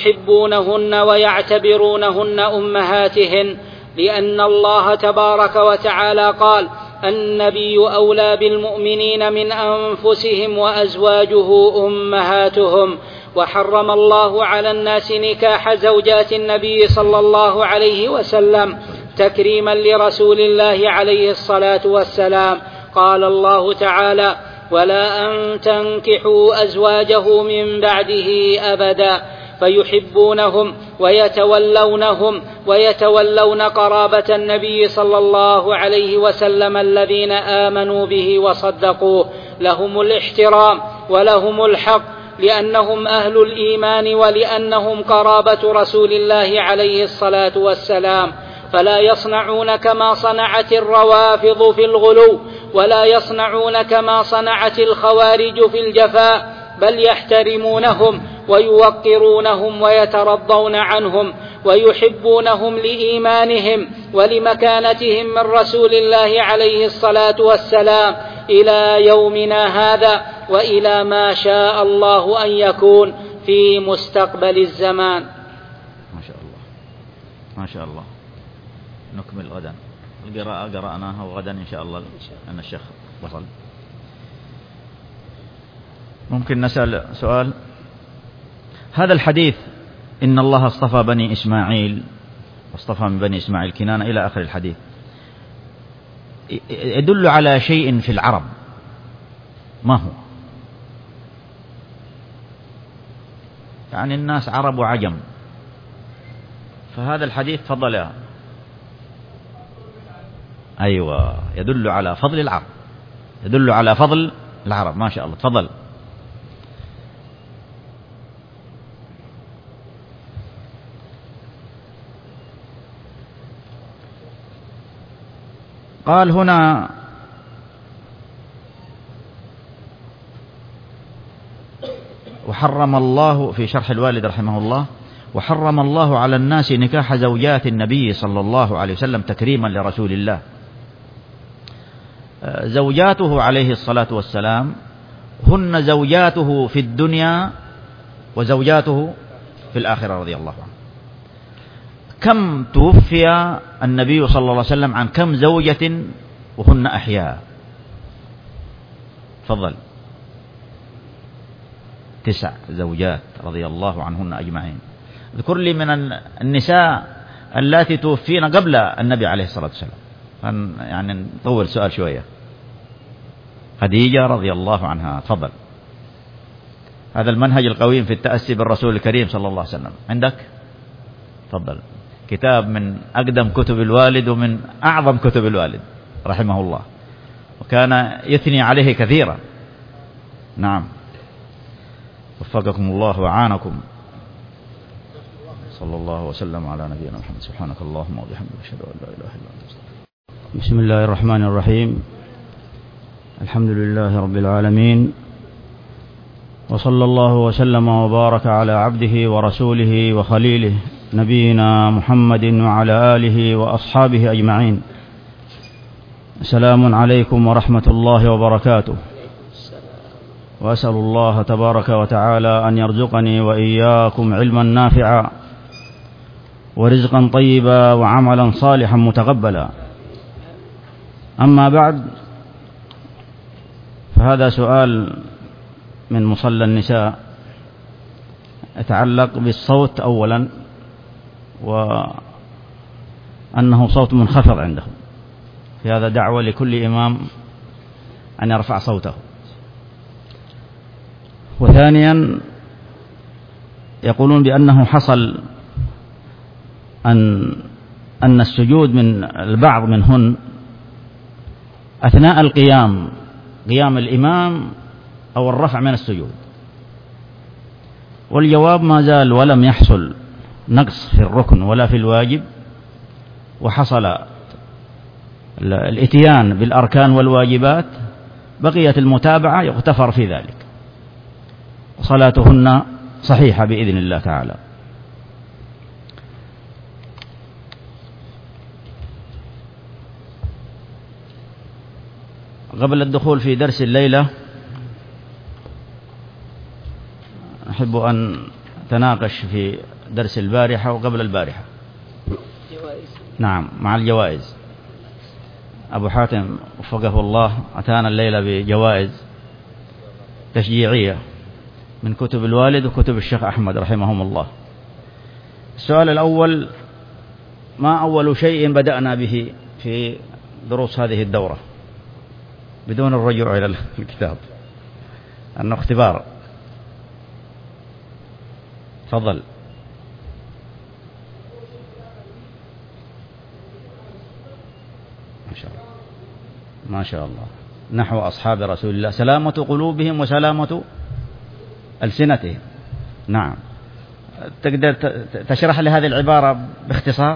يحبونهن ويعتبرونهن أمهاتهن، لأن الله تبارك وتعالى قال: النبي أولى بالمؤمنين من أنفسهم وأزواجه أمهاتهم. وحرم الله على الناس نكاح زوجات النبي صلى الله عليه وسلم تكريما لرسول الله عليه الصلاة والسلام. قال الله تعالى: ولا أن تنكحوا أزواجه من بعده أبدا. فيحبونهم ويتولونهم ويتولون قرابة النبي صلى الله عليه وسلم الذين آمنوا به وصدقوه، لهم الاحترام ولهم الحق، لأنهم أهل الإيمان ولأنهم قرابة رسول الله عليه الصلاة والسلام. فلا يصنعون كما صنعت الروافض في الغلو، ولا يصنعون كما صنعت الخوارج في الجفاء، بل يحترمونهم ويوقرونهم ويترضون عنهم ويحبونهم لإيمانهم ولمكانتهم من رسول الله عليه الصلاة والسلام إلى يومنا هذا، وإلى ما شاء الله أن يكون في مستقبل الزمان. ما شاء الله ما شاء الله. نكمل غدا القراءة، قرأناها، وغدا إن شاء الله أن الشيخ وصل. ممكن نسأل سؤال؟ هذا الحديث إن الله اصطفى بني إسماعيل واصطفى من بني إسماعيل كنانة إلى آخر الحديث، يدل على شيء في العرب، ما هو؟ يعني الناس عرب وعجم، فهذا الحديث فضل يا أيوة يدل على فضل العرب، يدل على فضل العرب. ما شاء الله. تفضل. قال هنا: وحرم الله في شرح الوالد رحمه الله: وحرم الله على الناس نكاح زوجات النبي صلى الله عليه وسلم تكريما لرسول الله. زوجاته عليه الصلاة والسلام هن زوجاته في الدنيا وزوجاته في الآخرة رضي الله عنه. كم توفي النبي صلى الله عليه وسلم عن كم زوجة وهن أحياء؟ تفضل. تسع زوجات رضي الله عنهن أجمعين. اذكر لي من النساء اللاتي توفين قبل النبي عليه الصلاة والسلام، يعني نطول سؤال شوية. خديجة رضي الله عنها. تفضل. هذا المنهج القويم في التأسي بالرسول الكريم صلى الله عليه وسلم عندك؟ تفضل. كتاب من أقدم كتب الوالد ومن أعظم كتب الوالد رحمه الله، وكان يثني عليه كثيرا. نعم، وفقكم الله وعانكم. صلى الله وسلم على نبينا محمد. سبحانك اللهم وبحمدك أشهد أن لا إله إلا أنت أستغفرك. بسم الله الرحمن الرحيم. الحمد لله رب العالمين، وصلى الله وسلم وبارك على عبده ورسوله وخليله نبينا محمد وعلى آله وأصحابه أجمعين. السلام عليكم ورحمة الله وبركاته. وأسأل الله تبارك وتعالى أن يرزقني وإياكم علما نافعا ورزقا طيبا وعملا صالحا متقبلا. أما بعد، فهذا سؤال من مصلى النساء يتعلق بالصوت أولا، وأنه صوت منخفض عندهم. في هذا دعوة لكل إمام أن يرفع صوته. وثانيا، يقولون بأنه حصل أن أن السجود من البعض منهن أثناء القيام، قيام الإمام أو الرفع من السجود. والجواب ما زال ولم يحصل نقص في الركن ولا في الواجب، وحصل الاتيان بالأركان والواجبات، بقيت المتابعة يغتفر في ذلك، وصلاتهن صحيحة بإذن الله تعالى. قبل الدخول في درس الليلة أحب أن أتناقش في درس البارحة وقبل البارحة. جوائز. نعم، مع الجوائز. أبو حاتم وفقه الله أتانا الليلة بجوائز تشجيعية من كتب الوالد وكتب الشيخ أحمد رحمهم الله. السؤال الأول: ما أول شيء بدأنا به في دروس هذه الدورة بدون الرجوع إلى الكتاب؟ أنه اختبار. تفضل. ما شاء الله ما شاء الله. نحو أصحاب رسول الله، سلامة قلوبهم وسلامة ألسنتهم. نعم، تقدر تشرح لي هذه العبارة باختصار؟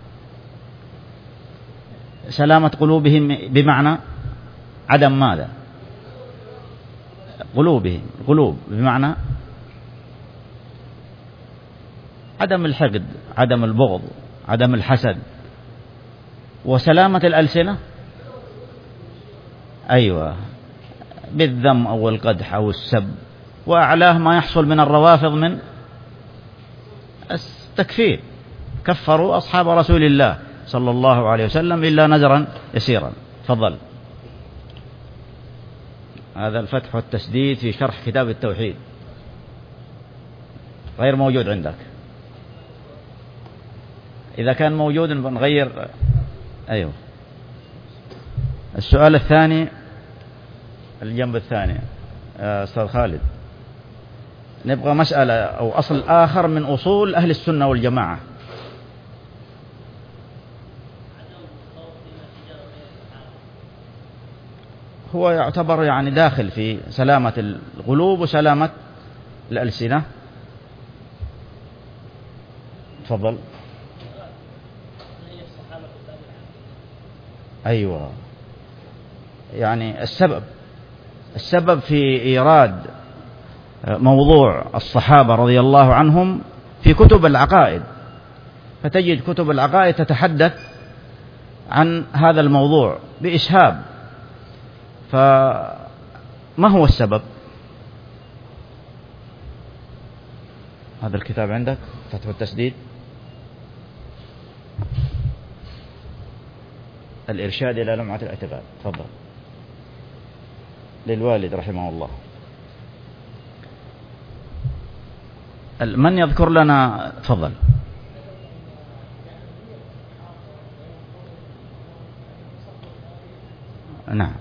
سلامة قلوبهم بمعنى عدم ماذا؟ قلوبهم، قلوب بمعنى عدم الحقد، عدم البغض، عدم الحسد. وسلامة الألسنة أيوة بالذم أو القدح أو السب، وأعلاه ما يحصل من الروافض من التكفير. كفروا أصحاب رسول الله صلى الله عليه وسلم إلا نزرا يسيرا. تفضل. هذا الفتح والتسديد في شرح كتاب التوحيد، غير موجود عندك. إذا كان موجود بنغير. أيوه. السؤال الثاني، الجنب الثاني أستاذ خالد، نبغى مسألة أو أصل آخر من أصول أهل السنة والجماعة. هو يعتبر يعني داخل في سلامة القلوب وسلامة الألسنة. تفضل. أيوة، يعني السبب السبب في إيراد موضوع الصحابة رضي الله عنهم في كتب العقائد، فتجد كتب العقائد تتحدث عن هذا الموضوع بإسهاب. فما هو السبب؟ هذا الكتاب عندك، فتح التسديد، الإرشاد إلى لمعة الاعتقاد. تفضل. للوالد رحمه الله. من يذكر لنا؟ تفضل. نعم،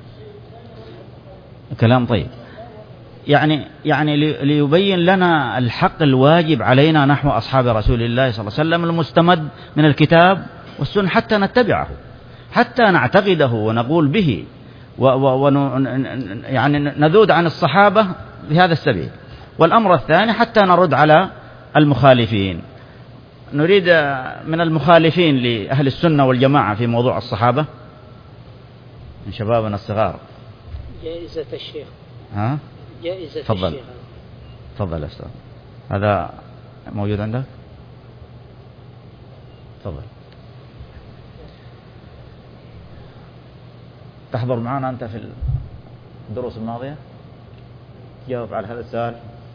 كلام طيب. يعني يعني ليبين لنا الحق الواجب علينا نحو أصحاب رسول الله صلى الله عليه وسلم المستمد من الكتاب والسنة، حتى نتبعه، حتى نعتقده ونقول به، و و يعني نذود عن الصحابة بهذا السبيل. والأمر الثاني حتى نرد على المخالفين، نريد من المخالفين لأهل السنة والجماعة في موضوع الصحابة من شبابنا الصغار جائزة الشيخ. ها؟ جائزة فضل. الشيخ. تفضل أستاذ، هذا موجود عندك؟ تفضل. تحضر معنا أنت في الدروس الماضية؟ جاوب على هذا السؤال.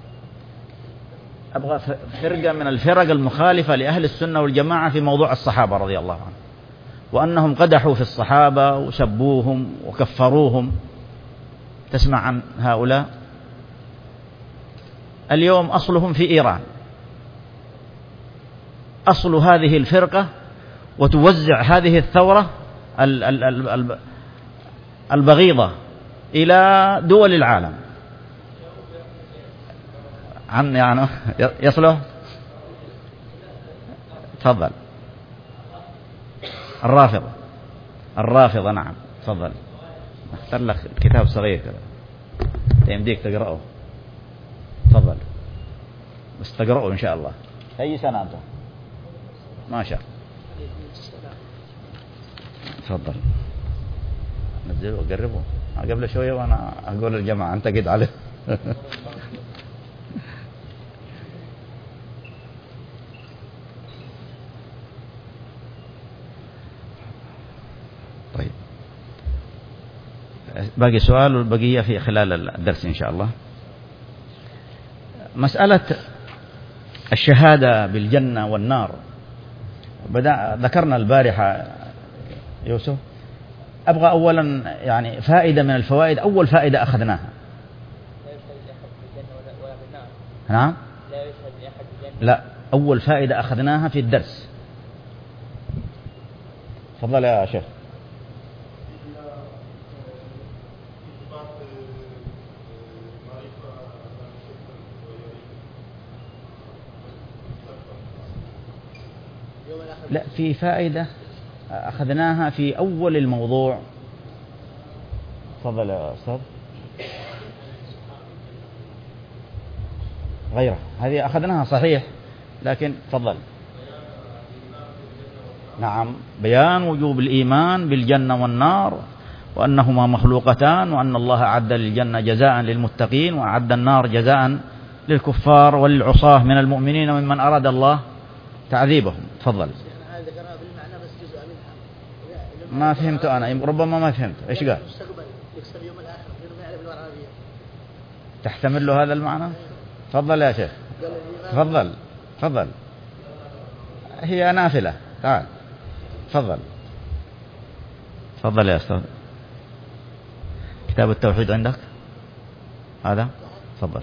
أبغى فرقة من الفرق المخالفة لأهل السنة والجماعة في موضوع الصحابة رضي الله عنهم، وأنهم قدحوا في الصحابة وسبوهم وكفروهم. تسمع عن هؤلاء؟ اليوم أصلهم في إيران، أصل هذه الفرقة، وتوزع هذه الثورة البغيضة إلى دول العالم. عن يعني يصله. تفضل. الرافضة. الرافضة نعم. تفضل. اختار لك كتاب صغير كذا يمديك تقرأه. تفضل. بس تقرأه إن شاء الله. أي سنة أنت؟ ما شاء. تفضل. نزله وقربه. قبل شوية وأنا أقول للجماعة أنت قد عليه. طيب، باقي سؤال والبقية في خلال الدرس إن شاء الله. مسألة الشهادة بالجنة والنار بدأ ذكرنا البارحة يوسف. أبغى أولا يعني فائدة من الفوائد. أول فائدة أخذناها نعم لا أول فائدة أخذناها في الدرس. تفضل يا شيخ. لا، في فائدة أخذناها في أول الموضوع. تفضل يا أستاذ. غيره هذه أخذناها صحيح، لكن تفضل. نعم، بيان وجوب الإيمان بالجنة والنار، وأنهما مخلوقتان، وأن الله أعد للجنة جزاء للمتقين، وأعد النار جزاء للكفار وللعصاة من المؤمنين وممن أراد الله تعذيبهم. تفضل. ما فهمت أنا، ربما ما فهمت إيش قال. تحتمل له هذا المعنى. تفضل يا شيخ. تفضل تفضل. هي نافلة. تعال تفضل. تفضل يا أستاذ. كتاب التوحيد عندك هذا؟ تفضل.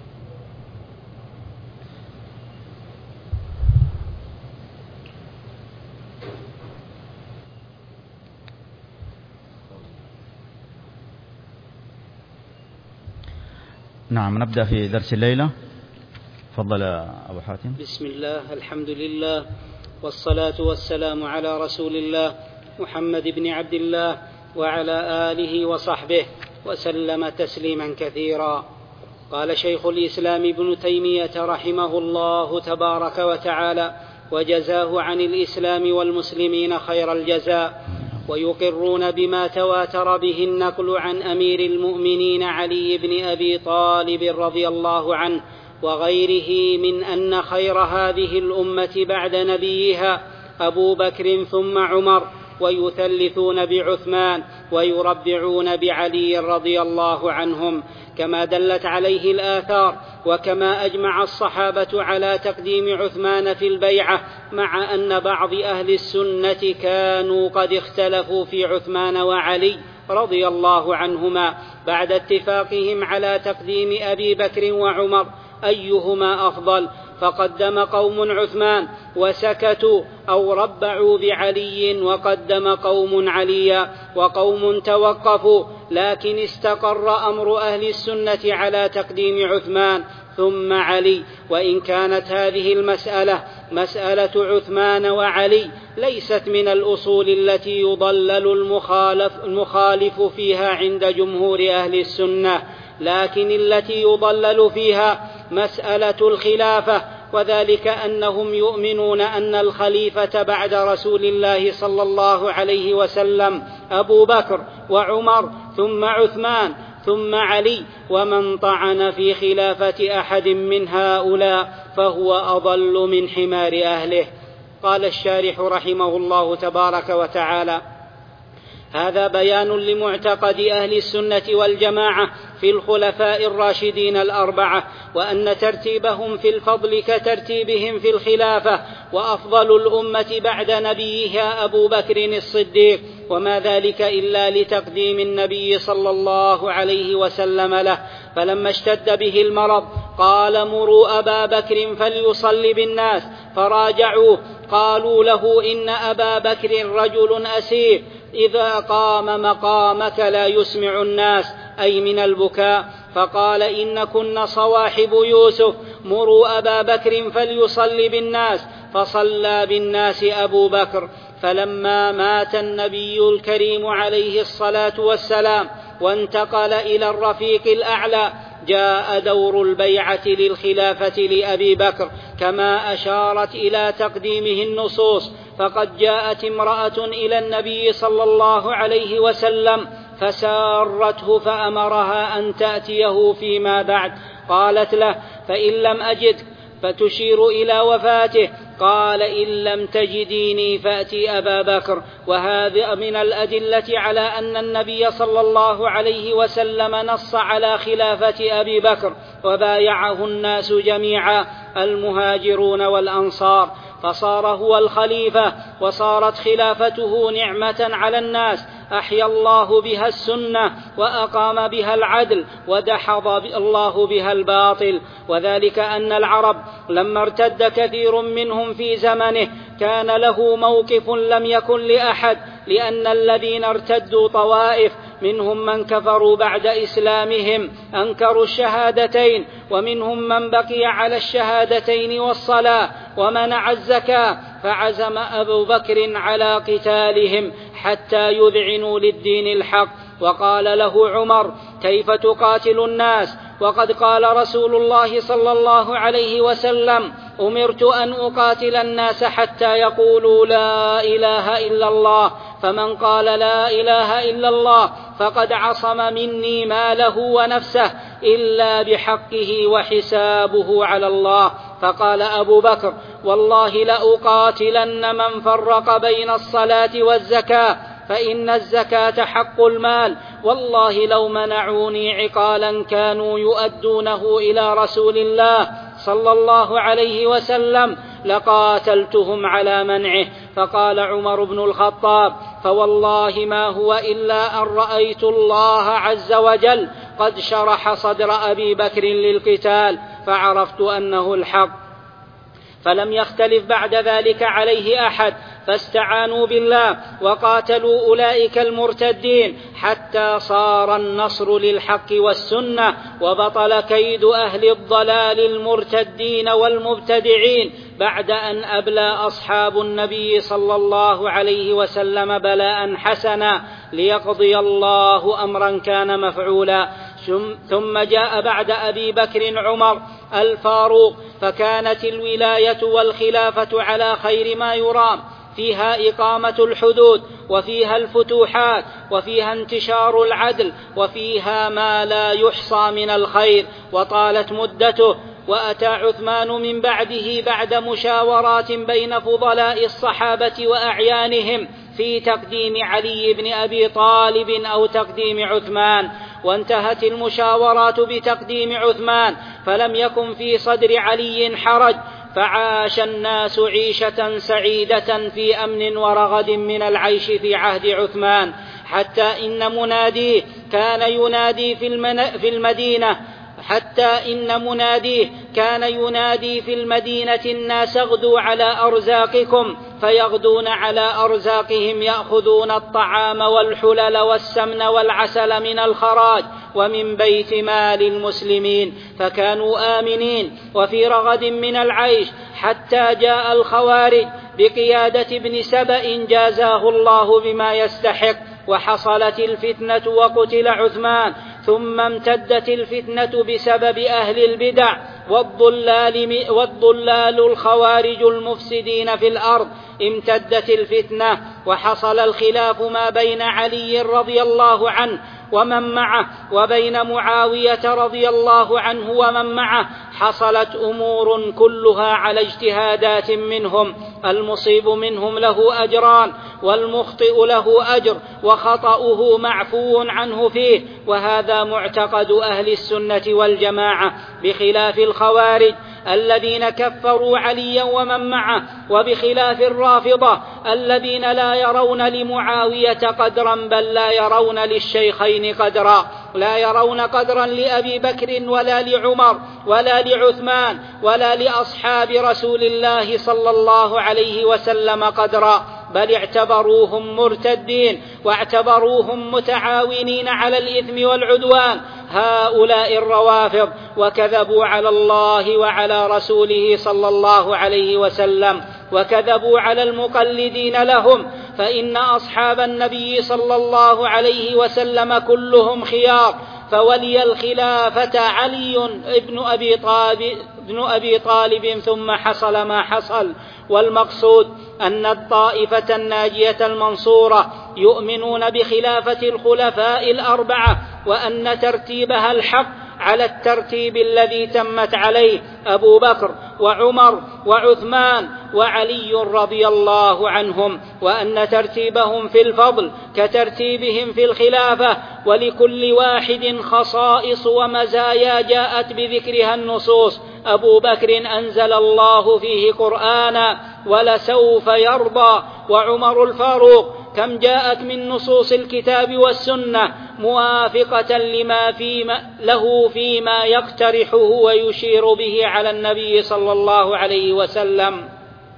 نعم، نبدأ في درس الليلة. تفضل يا أبو حاتم. بسم الله، الحمد لله، والصلاة والسلام على رسول الله محمد بن عبد الله وعلى آله وصحبه وسلم تسليما كثيرا. قال شيخ الإسلام ابن تيمية رحمه الله تبارك وتعالى وجزاه عن الإسلام والمسلمين خير الجزاء، ويقرون بما تواتر به النقل عن أمير المؤمنين علي بن أبي طالب رضي الله عنه وغيره من أن خير هذه الأمة بعد نبيها أبو بكر ثم عمر، ويثلثون بعثمان ويربعون بعلي رضي الله عنهم، كما دلت عليه الآثار، وكما أجمع الصحابة على تقديم عثمان في البيعة، مع أن بعض أهل السنة كانوا قد اختلفوا في عثمان وعلي رضي الله عنهما بعد اتفاقهم على تقديم أبي بكر وعمر أيهما أفضل، فقدم قوم عثمان وسكتوا أو ربعوا بعلي، وقدم قوم عليا، وقوم توقفوا، لكن استقر أمر أهل السنة على تقديم عثمان ثم علي. وإن كانت هذه المسألة مسألة عثمان وعلي ليست من الأصول التي يضلل المخالف, المخالف فيها عند جمهور أهل السنة، لكن التي يضلل فيها مسألة الخلافة، وذلك أنهم يؤمنون أن الخليفة بعد رسول الله صلى الله عليه وسلم أبو بكر وعمر ثم عثمان ثم علي، ومن طعن في خلافة أحد من هؤلاء فهو أضل من حمار أهله. قال الشارح رحمه الله تبارك وتعالى: هذا بيان لمعتقد أهل السنة والجماعة في الخلفاء الراشدين الأربعة، وأن ترتيبهم في الفضل كترتيبهم في الخلافة، وأفضل الأمة بعد نبيها أبو بكر الصديق، وما ذلك إلا لتقديم النبي صلى الله عليه وسلم له. فلما اشتد به المرض قال: مروا أبا بكر فليصلي بالناس، فراجعوه قالوا له: إن أبا بكر رجل أسير، إذا قام مقامك لا يسمع الناس، أي من البكاء. فقال: إن كن صواحب يوسف، مروا أبا بكر فليصلي بالناس، فصلى بالناس أبو بكر. فلما مات النبي الكريم عليه الصلاة والسلام وانتقل إلى الرفيق الأعلى، جاء دور البيعة للخلافة لأبي بكر كما أشارت إلى تقديمه النصوص. فقد جاءت امرأة إلى النبي صلى الله عليه وسلم فسارته فأمرها أن تأتيه فيما بعد. قالت له: فإن لم أجدك، فتشير إلى وفاته. قال: إن لم تجديني فأتي أبا بكر. وهذا من الأدلة على أن النبي صلى الله عليه وسلم نص على خلافة أبي بكر، وبايعه الناس جميعا المهاجرون والأنصار، فصار هو الخليفة، وصارت خلافته نعمة على الناس أحيا الله بها السنة وأقام بها العدل ودحض الله بها الباطل. وذلك أن العرب لما ارتد كثير منهم في زمنه كان له موقف لم يكن لأحد، لأن الذين ارتدوا طوائف، منهم من كفروا بعد إسلامهم أنكروا الشهادتين، ومنهم من بقي على الشهادتين والصلاة ومنع الزكاة، فعزم أبو بكر على قتالهم حتى يذعنوا للدين الحق. وقال له عمر: كيف تقاتل الناس وقد قال رسول الله صلى الله عليه وسلم: أمرت أن أقاتل الناس حتى يقولوا لا إله إلا الله، فمن قال لا إله إلا الله فقد عصم مني ماله ونفسه إلا بحقه وحسابه على الله. فقال أبو بكر: والله لأقاتلن من فرق بين الصلاة والزكاة، فإن الزكاة حق المال، والله لو منعوني عقالا كانوا يؤدونه إلى رسول الله صلى الله عليه وسلم لقاتلتهم على منعه. فقال عمر بن الخطاب: فوالله ما هو إلا أن رأيت الله عز وجل قد شرح صدر أبي بكر للقتال، فعرفت أنه الحق. فلم يختلف بعد ذلك عليه أحد، فاستعانوا بالله وقاتلوا أولئك المرتدين حتى صار النصر للحق والسنة، وبطل كيد أهل الضلال المرتدين والمبتدعين، بعد أن أبلى أصحاب النبي صلى الله عليه وسلم بلاء حسنا ليقضي الله أمرا كان مفعولا. ثم جاء بعد أبي بكر عمر الفاروق، فكانت الولاية والخلافة على خير ما يرام، فيها إقامة الحدود، وفيها الفتوحات، وفيها انتشار العدل، وفيها ما لا يحصى من الخير، وطالت مدته. وأتى عثمان من بعده بعد مشاورات بين فضلاء الصحابة وأعيانهم في تقديم علي بن أبي طالب أو تقديم عثمان، وانتهت المشاورات بتقديم عثمان، فلم يكن في صدر علي حرج، فعاش الناس عيشة سعيدة في أمن ورغد من العيش في عهد عثمان، حتى إن مناديه كان ينادي في المدينة حتى إن مناديه كان ينادي في المدينة: الناس اغدوا على أرزاقكم، فيغدون على أرزاقهم، يأخذون الطعام والحلل والسمن والعسل من الخراج ومن بيت مال المسلمين، فكانوا آمنين وفي رغد من العيش، حتى جاء الخوارج بقيادة ابن سبأ جازاه الله بما يستحق، وحصلت الفتنة وقتل عثمان، ثم امتدت الفتنة بسبب أهل البدع والضلال, والضلال الخوارج المفسدين في الأرض. امتدت الفتنة وحصل الخلاف ما بين علي رضي الله عنه ومن معه وبين معاوية رضي الله عنه ومن معه. حصلت أمور كلها على اجتهادات منهم، المصيب منهم له أجران والمخطئ له أجر وخطأه معفو عنه فيه، وهذا معتقد أهل السنة والجماعة، بخلاف الخوارج الذين كفروا عليا ومن معه، وبخلاف الرافضة الذين لا يرون لمعاوية قدرا بل لا يرون للشيخين قدرا، لا يرون قدرا لأبي بكر ولا لعمر ولا لعثمان ولا لأصحاب رسول الله صلى الله عليه وسلم قدرا، بل اعتبروهم مرتدين واعتبروهم متعاونين على الإثم والعدوان هؤلاء الروافض، وكذبوا على الله وعلى رسوله صلى الله عليه وسلم، وكذبوا على المقلدين لهم، فإن أصحاب النبي صلى الله عليه وسلم كلهم خيار، فولي الخلافة علي بن أبي طالب, ابن أبي طالب ثم حصل ما حصل. والمقصود أن الطائفة الناجية المنصورة يؤمنون بخلافة الخلفاء الأربعة، وأن ترتيبها الحق على الترتيب الذي تمت عليه أبو بكر وعمر وعثمان وعلي رضي الله عنهم، وأن ترتيبهم في الفضل كترتيبهم في الخلافة، ولكل واحد خصائص ومزايا جاءت بذكرها النصوص. أبو بكر أنزل الله فيه قرآنا ولسوف يرضى، وعمر الفاروق كم جاءت من نصوص الكتاب والسنة موافقة لما فيما له فيما يقترحه ويشير به على النبي صلى الله عليه وسلم.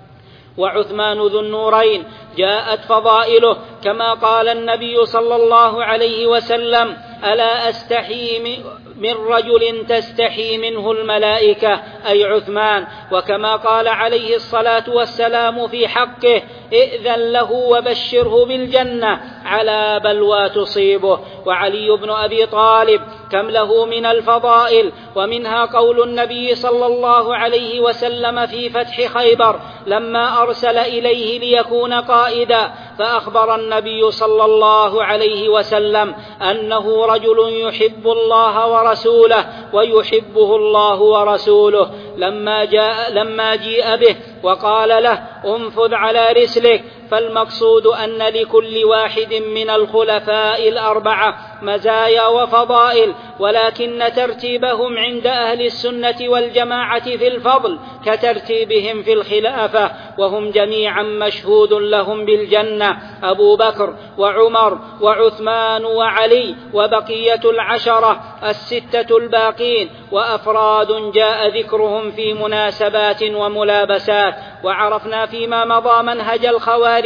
وعثمان ذو النورين جاءت فضائله كما قال النبي صلى الله عليه وسلم: ألا أستحي من رجل تستحي منه الملائكة، أي عثمان. وكما قال عليه الصلاة والسلام في حقه: ائذن له وبشره بالجنة على بلوى تصيبه. وعلي بن أبي طالب كم له من الفضائل، ومنها قول النبي صلى الله عليه وسلم في فتح خيبر لما أرسل إليه ليكون قائدا، فأخبر النبي صلى الله عليه وسلم أنه رجل يحب الله ورسوله ويحبه الله ورسوله. لما جاء لما جيء به وقال له: انفذ على رسلك. فالمقصود أن لكل واحد من الخلفاء الأربعة مزايا وفضائل، ولكن ترتيبهم عند أهل السنة والجماعة في الفضل كترتيبهم في الخلافة، وهم جميعا مشهود لهم بالجنة: أبو بكر وعمر وعثمان وعلي وبقية العشرة الستة الباقين، وأفراد جاء ذكرهم في مناسبات وملابسات. وعرفنا فيما مضى منهج الخوارج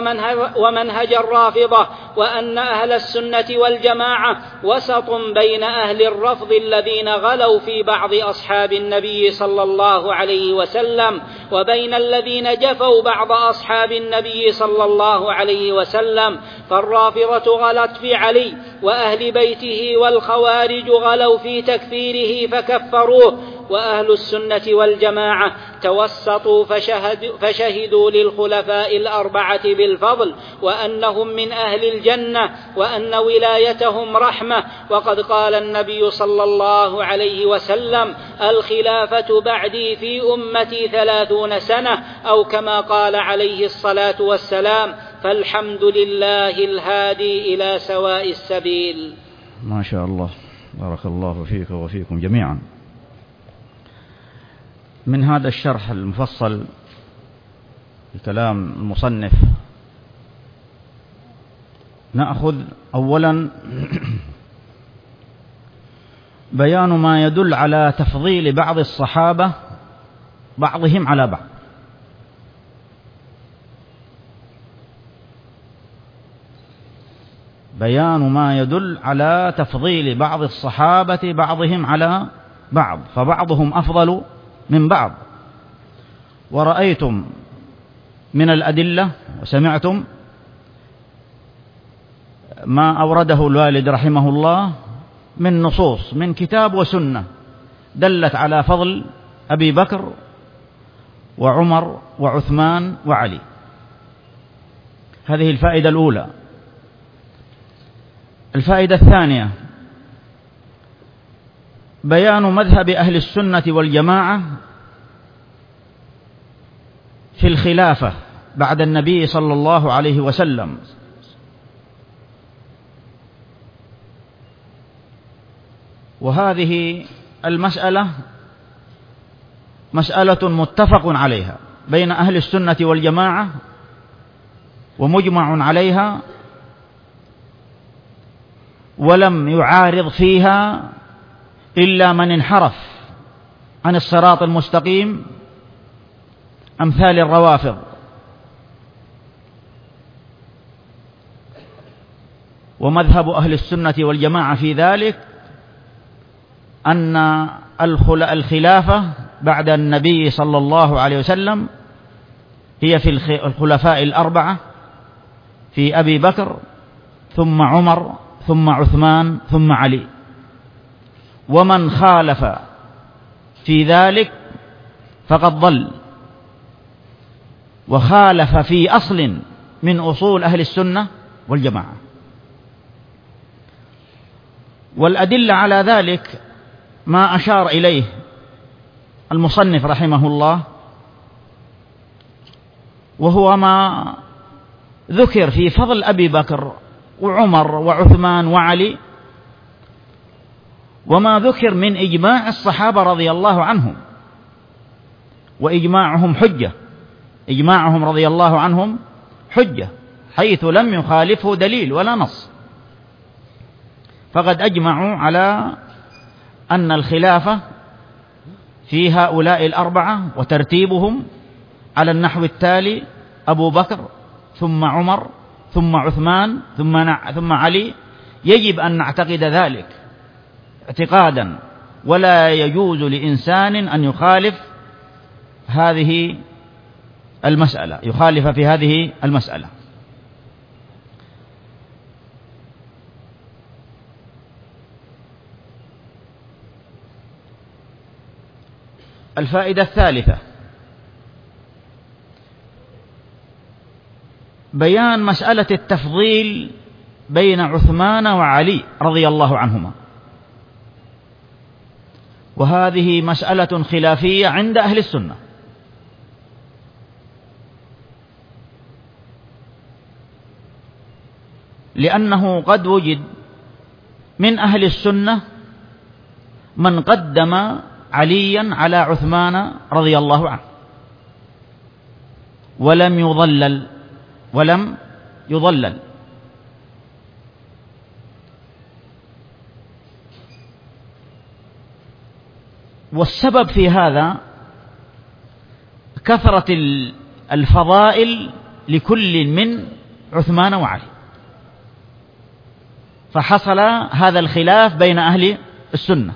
ومنهج الرافضة، وأن أهل السنة والجماعة وسط بين أهل الرفض الذين غلوا في بعض أصحاب النبي صلى الله عليه وسلم، وبين الذين جفوا بعض أصحاب النبي صلى الله عليه وسلم. فالرافضة غلت في علي وأهل بيته، والخوارج غلوا في تكفيره فكفروه، وأهل السنة والجماعة توسطوا فشهدوا, فشهدوا للخلفاء الأربعة بالفضل وأنهم من أهل الجنة وأن ولايتهم رحمة. وقد قال النبي صلى الله عليه وسلم: الخلافة بعدي في أمتي ثلاثون سنة، أو كما قال عليه الصلاة والسلام. فالحمد لله الهادي إلى سواء السبيل. ما شاء الله، بارك الله فيك وفيكم جميعا. من هذا الشرح المفصل لكلام المصنف نأخذ أولا بيان ما يدل على تفضيل بعض الصحابة بعضهم على بعض. بيان ما يدل على تفضيل بعض الصحابة بعضهم على بعض، فبعضهم أفضل من بعض. ورأيتم من الأدلة وسمعتم ما أورده الوالد رحمه الله من نصوص من كتاب وسنة دلت على فضل أبي بكر وعمر وعثمان وعلي. هذه الفائدة الأولى. الفائدة الثانية بيان مذهب أهل السنة والجماعة في الخلافة بعد النبي صلى الله عليه وسلم. وهذه المسألة مسألة متفق عليها بين أهل السنة والجماعة ومجمع عليها، ولم يعارض فيها إلا من انحرف عن الصراط المستقيم أمثال الروافض. ومذهب أهل السنة والجماعة في ذلك أن الخلافة بعد النبي صلى الله عليه وسلم هي في الخلفاء الأربعة، في أبي بكر ثم عمر ثم عثمان ثم علي. ومن خالف في ذلك فقد ضل وخالف في أصل من أصول أهل السنة والجماعة. والأدلة على ذلك ما أشار إليه المصنف رحمه الله، وهو ما ذكر في فضل أبي بكر وعمر وعثمان وعلي، وما ذكر من إجماع الصحابة رضي الله عنهم. وإجماعهم حجة، إجماعهم رضي الله عنهم حجة، حيث لم يخالفه دليل ولا نص. فقد أجمعوا على أن الخلافة في هؤلاء الأربعة وترتيبهم على النحو التالي: أبو بكر ثم عمر ثم عثمان ثم ثم علي. يجب أن نعتقد ذلك اعتقادا، ولا يجوز لإنسان أن يخالف هذه المسألة، يخالف في هذه المسألة. الفائدة الثالثة بيان مسألة التفضيل بين عثمان وعلي رضي الله عنهما. وهذه مسألة خلافية عند أهل السنة، لأنه قد وجد من أهل السنة من قدم عليا على عثمان رضي الله عنه ولم يضلل ولم يضلل والسبب في هذا كثرة الفضائل لكل من عثمان وعلي، فحصل هذا الخلاف بين أهل السنة.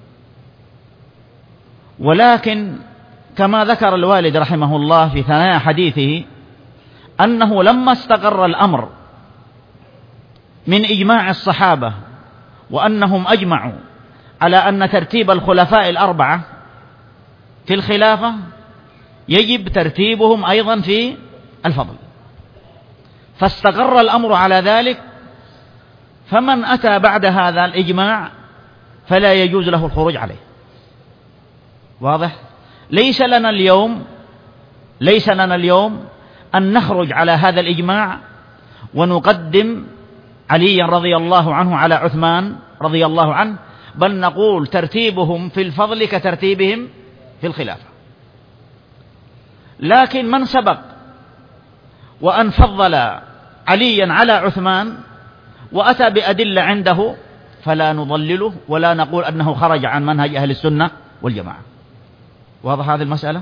ولكن كما ذكر الوالد رحمه الله في ثنايا حديثه أنه لما استقر الأمر من إجماع الصحابة وأنهم أجمعوا على أن ترتيب الخلفاء الأربعة في الخلافة يجب ترتيبهم أيضا في الفضل، فاستقر الأمر على ذلك، فمن أتى بعد هذا الإجماع فلا يجوز له الخروج عليه. واضح؟ ليس لنا اليوم ليس لنا اليوم أن نخرج على هذا الإجماع ونقدم عليا رضي الله عنه على عثمان رضي الله عنه، بل نقول ترتيبهم في الفضل كترتيبهم في الخلافة. لكن من سبق وأن فضل عليا على عثمان وأتى بأدلة عنده فلا نضلله ولا نقول أنه خرج عن منهج أهل السنة والجماعة. واضح هذه المسألة؟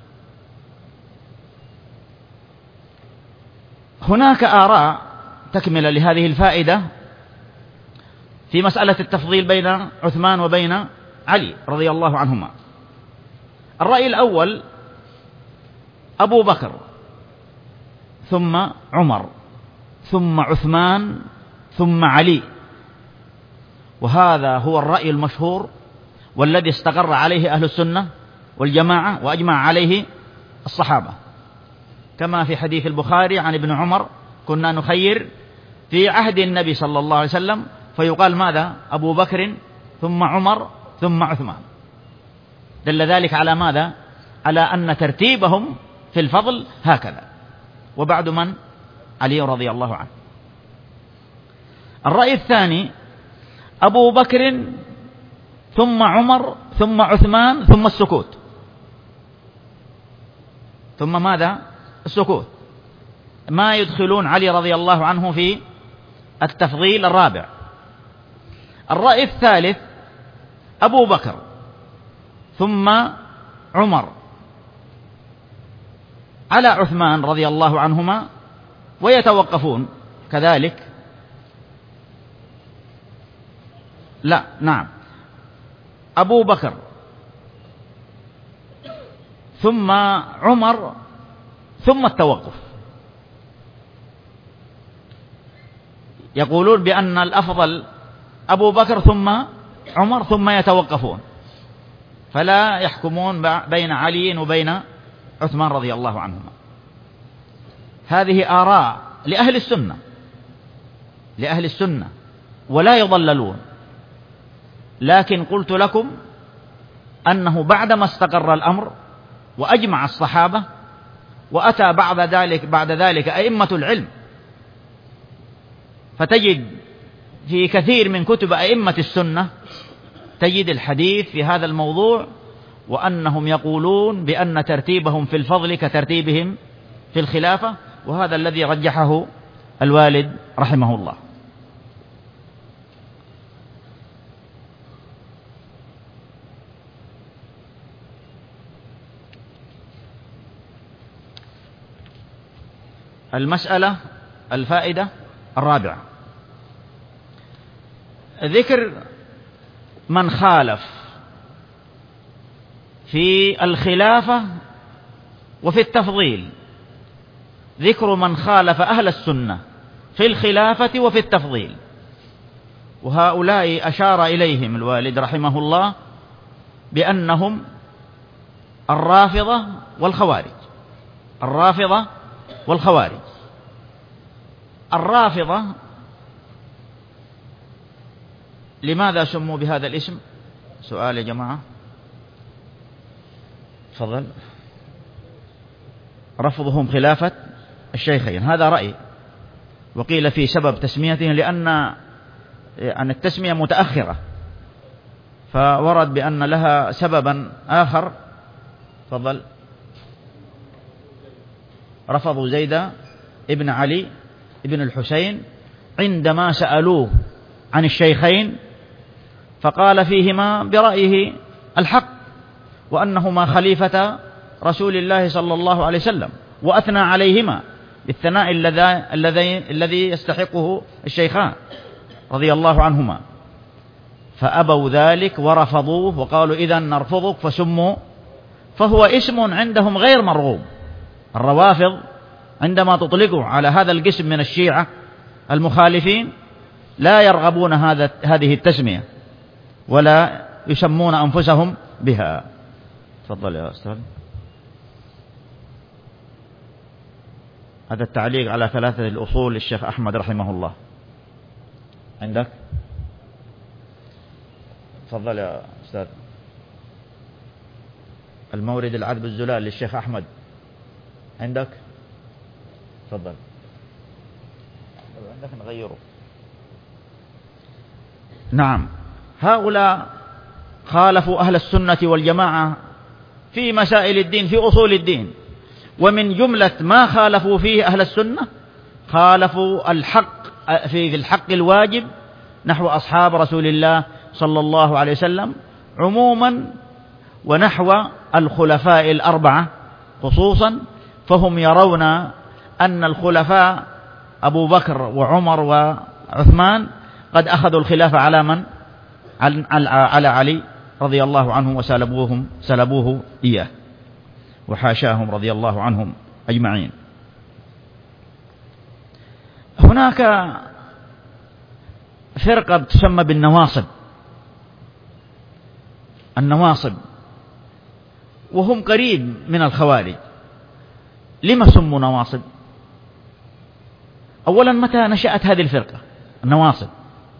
هناك آراء تكملة لهذه الفائدة في مسألة التفضيل بين عثمان وبين علي رضي الله عنهما. الرأي الأول: أبو بكر ثم عمر ثم عثمان ثم علي، وهذا هو الرأي المشهور والذي استقر عليه أهل السنة والجماعة وأجمع عليه الصحابة، كما في حديث البخاري عن ابن عمر: كنا نخير في عهد النبي صلى الله عليه وسلم، فيقال ماذا؟ أبو بكر ثم عمر ثم عثمان. دل ذلك على ماذا؟ على أن ترتيبهم في الفضل هكذا. وبعد من؟ علي رضي الله عنه. الرأي الثاني: أبو بكر ثم عمر ثم عثمان ثم السكوت. ثم ماذا؟ السكوت. ما يدخلون علي رضي الله عنه في التفضيل الرابع. الرأي الثالث: أبو بكر ثم عمر على عثمان رضي الله عنهما ويتوقفون كذلك. لا، نعم، أبو بكر ثم عمر ثم التوقف. يقولون بأن الأفضل أبو بكر ثم عمر ثم يتوقفون، فلا يحكمون بين علي وبين عثمان رضي الله عنهما. هذه آراء لأهل السنة لأهل السنة ولا يضللون. لكن قلت لكم أنه بعدما استقر الأمر وأجمع الصحابة وأتى بعد ذلك بعد ذلك أئمة العلم، فتجد في كثير من كتب أئمة السنة تجد الحديث في هذا الموضوع، وأنهم يقولون بأن ترتيبهم في الفضل كترتيبهم في الخلافة، وهذا الذي رجحه الوالد رحمه الله. المسألة الفائدة الرابعة: ذكر من خالف في الخلافة وفي التفضيل. ذكر من خالف أهل السنة في الخلافة وفي التفضيل، وهؤلاء أشار إليهم الوالد رحمه الله بأنهم الرافضة والخوارج. الرافضة والخوارج. الرافضة لماذا سموا بهذا الاسم؟ سؤال يا جماعة. تفضل. رفضهم خلافة الشيخين، هذا رأي. وقيل في سبب تسميتهم لأن أن التسمية متأخرة، فورد بأن لها سببا آخر. تفضل. رفضوا زيد ابن علي ابن الحسين عندما سألوه عن الشيخين، فقال فيهما برأيه الحق، وأنهما خليفة رسول الله صلى الله عليه وسلم، وأثنى عليهما بالثناء الذي الذي يستحقه الشيخان رضي الله عنهما، فأبوا ذلك ورفضوه وقالوا إذن نرفضك فسموا. فهو اسم عندهم غير مرغوب. الروافض عندما تطلقوا على هذا القسم من الشيعة المخالفين لا يرغبون هذا هذه التسمية ولا يسمون أنفسهم بها. تفضل يا أستاذ. هذا التعليق على ثلاثة الأصول للشيخ أحمد رحمه الله. عندك؟ تفضل يا أستاذ. المورد العذب الزلال للشيخ أحمد عندك؟ تفضل. عندك نغيره. نعم، هؤلاء خالفوا أهل السنة والجماعة في مسائل الدين، في أصول الدين. ومن جملة ما خالفوا فيه أهل السنة خالفوا الحق في الحق الواجب نحو أصحاب رسول الله صلى الله عليه وسلم عموما، ونحو الخلفاء الأربعة خصوصا. فهم يرون أن الخلفاء أبو بكر وعمر وعثمان قد أخذوا الخلافة على من؟ على علي رضي الله عنه، وسلبوهم سلبوه إياه وحاشاهم رضي الله عنهم أجمعين. هناك فرقة تسمى بالنواصب، النواصب، وهم قريب من الخوارج. لما سموا نواصب؟ أولا متى نشأت هذه الفرقة النواصب؟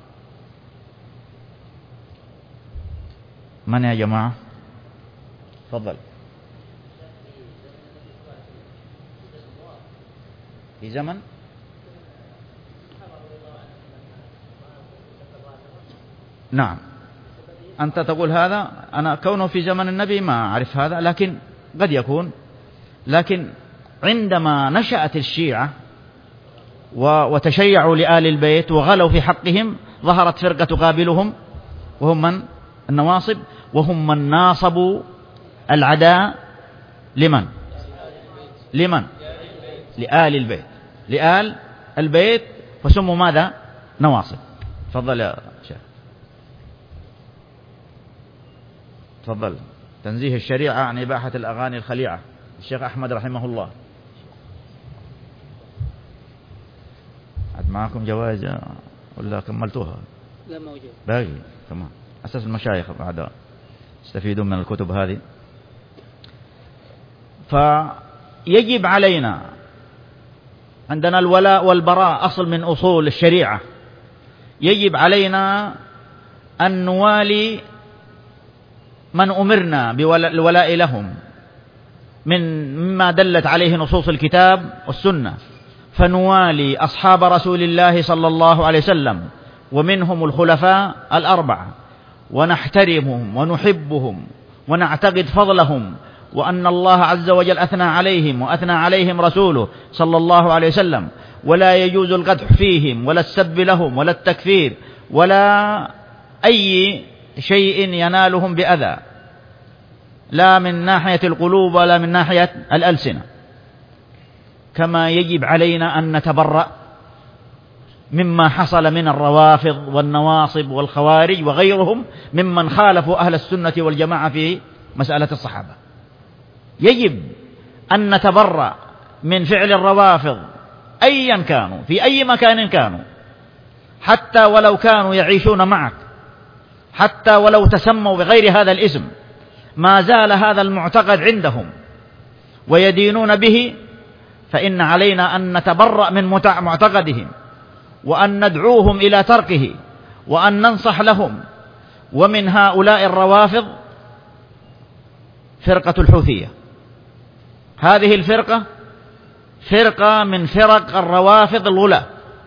من يا جماعة؟ تفضل. في زمن نعم، أنت تقول هذا، أنا كونه في زمن النبي ما أعرف هذا، لكن قد يكون. لكن عندما نشأت الشيعة وتشيعوا لآل البيت وغلوا في حقهم، ظهرت فرقة تقابلهم، وهم من؟ النواصب، وهم من ناصبوا العداء لمن؟ لمن؟ لآل البيت، لآل البيت، فسموا ماذا؟ نواصب. تفضل يا شيخ. تفضل. تنزيه الشريعة عن إباحة الأغاني الخليعة، الشيخ أحمد رحمه الله. معكم جوائز ولا كملتوها؟ لا موجود، باقي. تمام. أساس المشايخ بعد يستفيدون من الكتب هذه. فيجب علينا، عندنا الولاء والبراء أصل من أصول الشريعة، يجب علينا أن نوالي من أمرنا بالولاء لهم من مما دلت عليه نصوص الكتاب والسنة، فنوالي أصحاب رسول الله صلى الله عليه وسلم ومنهم الخلفاء الأربعة، ونحترمهم ونحبهم ونعتقد فضلهم، وأن الله عز وجل أثنى عليهم وأثنى عليهم رسوله صلى الله عليه وسلم، ولا يجوز القدح فيهم ولا السب لهم ولا التكفير ولا أي شيء ينالهم بأذى، لا من ناحية القلوب ولا من ناحية الألسنة. كما يجب علينا أن نتبرأ مما حصل من الروافض والنواصب والخوارج وغيرهم ممن خالفوا أهل السنة والجماعة في مسألة الصحابة. يجب أن نتبرأ من فعل الروافض أيا كانوا في أي مكان كانوا، حتى ولو كانوا يعيشون معك، حتى ولو تسموا بغير هذا الاسم، ما زال هذا المعتقد عندهم ويدينون به، فإن علينا أن نتبرأ من معتقدهم وأن ندعوهم إلى تركه وأن ننصح لهم. ومن هؤلاء الروافض فرقة الحوثية. هذه الفرقة فرقة من فرق الروافض الغلاة،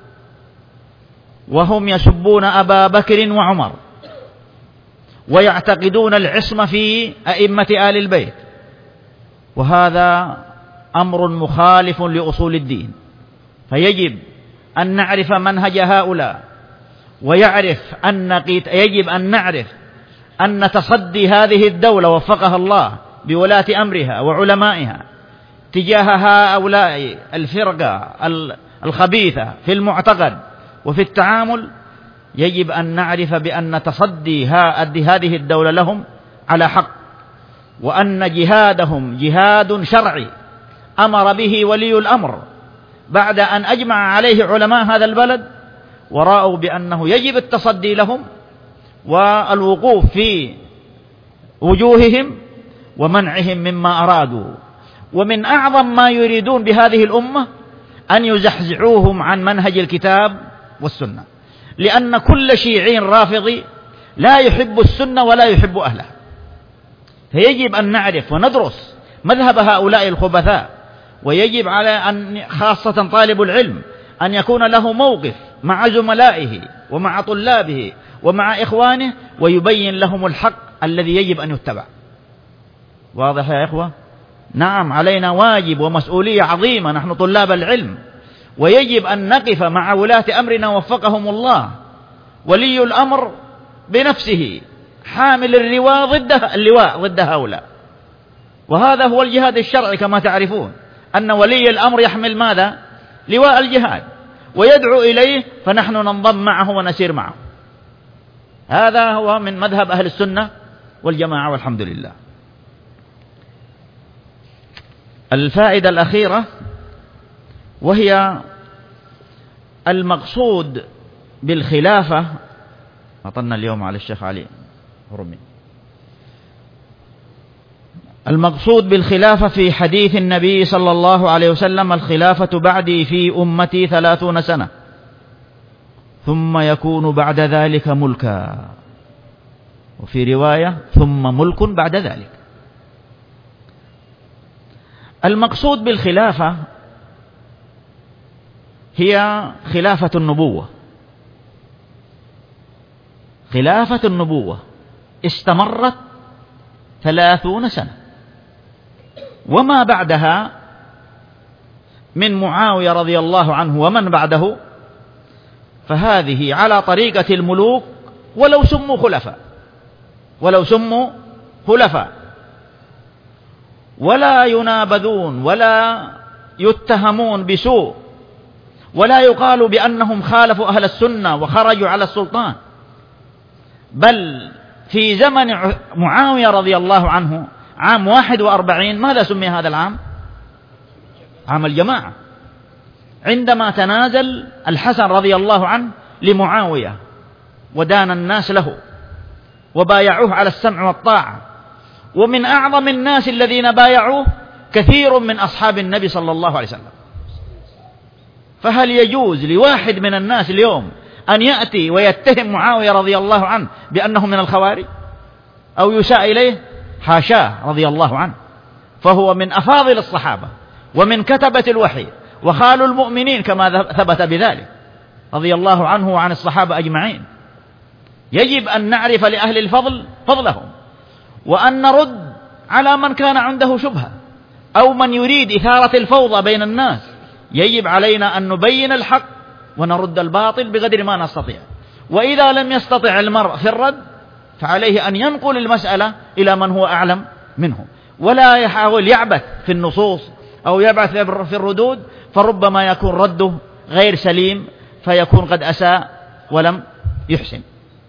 وهم يسبون أبا بكر وعمر ويعتقدون العصمة في أئمة آل البيت، وهذا أمر مخالف لأصول الدين. فيجب أن نعرف منهج هؤلاء، ويعرف أن يجب أن نعرف أن تصدي هذه الدولة وفقها الله بولاة أمرها وعلمائها تجاه هؤلاء الفرقة الخبيثة في المعتقد وفي التعامل، يجب أن نعرف بأن تصدي هذه الدولة لهم على حق، وأن جهادهم جهاد شرعي أمر به ولي الأمر بعد أن أجمع عليه علماء هذا البلد، ورأوا بأنه يجب التصدي لهم والوقوف في وجوههم ومنعهم مما أرادوا. ومن أعظم ما يريدون بهذه الأمة أن يزحزعوهم عن منهج الكتاب والسنة، لأن كل شيعي رافضي لا يحب السنة ولا يحب أهلها. فيجب أن نعرف وندرس مذهب هؤلاء الخبثاء، ويجب على أن خاصة طالب العلم أن يكون له موقف مع زملائه ومع طلابه ومع إخوانه، ويبين لهم الحق الذي يجب أن يتبع. واضح يا إخوة؟ نعم، علينا واجب ومسؤولية عظيمة نحن طلاب العلم، ويجب أن نقف مع ولاة أمرنا وفقهم الله. ولي الأمر بنفسه حامل اللواء ضد اللواء ضد هؤلاء، وهذا هو الجهاد الشرعي كما تعرفون، أن ولي الأمر يحمل ماذا؟ لواء الجهاد، ويدعو إليه، فنحن ننضم معه ونسير معه. هذا هو من مذهب أهل السنة والجماعة، والحمد لله. الفائدة الأخيرة وهي المقصود بالخلافة، أطلنا اليوم على الشيخ علي هرمي. المقصود بالخلافة في حديث النبي صلى الله عليه وسلم: الخلافة بعدي في أمتي ثلاثون سنة ثم يكون بعد ذلك ملكا، وفي رواية: ثم ملك بعد ذلك. المقصود بالخلافة هي خلافة النبوة، خلافة النبوة استمرت ثلاثون سنة، وما بعدها من معاوية رضي الله عنه ومن بعده فهذه على طريقة الملوك ولو سموا خلفاء، ولو سموا خلفاء، ولا ينابذون ولا يتهمون بسوء، ولا يقال بأنهم خالفوا أهل السنة وخرجوا على السلطان. بل في زمن معاوية رضي الله عنه عام واحد وأربعين ماذا سمي هذا العام؟ عام الجماعة، عندما تنازل الحسن رضي الله عنه لمعاوية ودان الناس له وبايعوه على السمع والطاعة. ومن أعظم الناس الذين بايعوه كثير من أصحاب النبي صلى الله عليه وسلم. فهل يجوز لواحد من الناس اليوم أن يأتي ويتهم معاوية رضي الله عنه بأنه من الخوارج أو يساء إليه؟ حاشاه رضي الله عنه، فهو من أفاضل الصحابة ومن كتبة الوحي وخال المؤمنين كما ثبت بذلك رضي الله عنه وعن الصحابة أجمعين. يجب أن نعرف لأهل الفضل فضلهم، وأن نرد على من كان عنده شبهة أو من يريد إثارة الفوضى بين الناس. يجب علينا أن نبين الحق ونرد الباطل بقدر ما نستطيع. وإذا لم يستطع المرء في الرد فعليه أن ينقل المسألة إلى من هو أعلم منه، ولا يحاول يعبث في النصوص أو يبعث في الردود، فربما يكون رده غير سليم فيكون قد أساء ولم يحسن.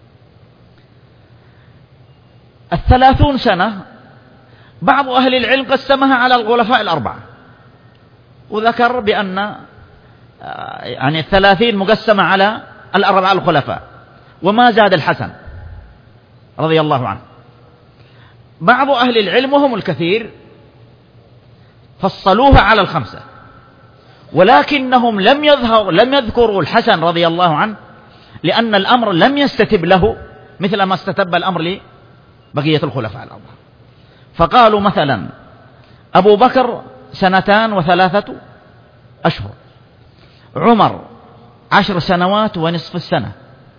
الثلاثون سنة بعض أهل العلم قسمها على الخلفاء الأربعة، وذكر بأن يعني الثلاثين مقسمة على الأربعة الخلفاء، وما زاد الحسن رضي الله عنه. بعض أهل العلم وهم الكثير فصلوها على الخمسة، ولكنهم لم يظهر لم يذكروا الحسن رضي الله عنه، لأن الأمر لم يستتب له مثل ما استتب الأمر لبقية الخلفاء الأربعة. فقالوا مثلا أبو بكر سنتان وثلاثة أشهر، عمر عشر سنوات ونصف السنة،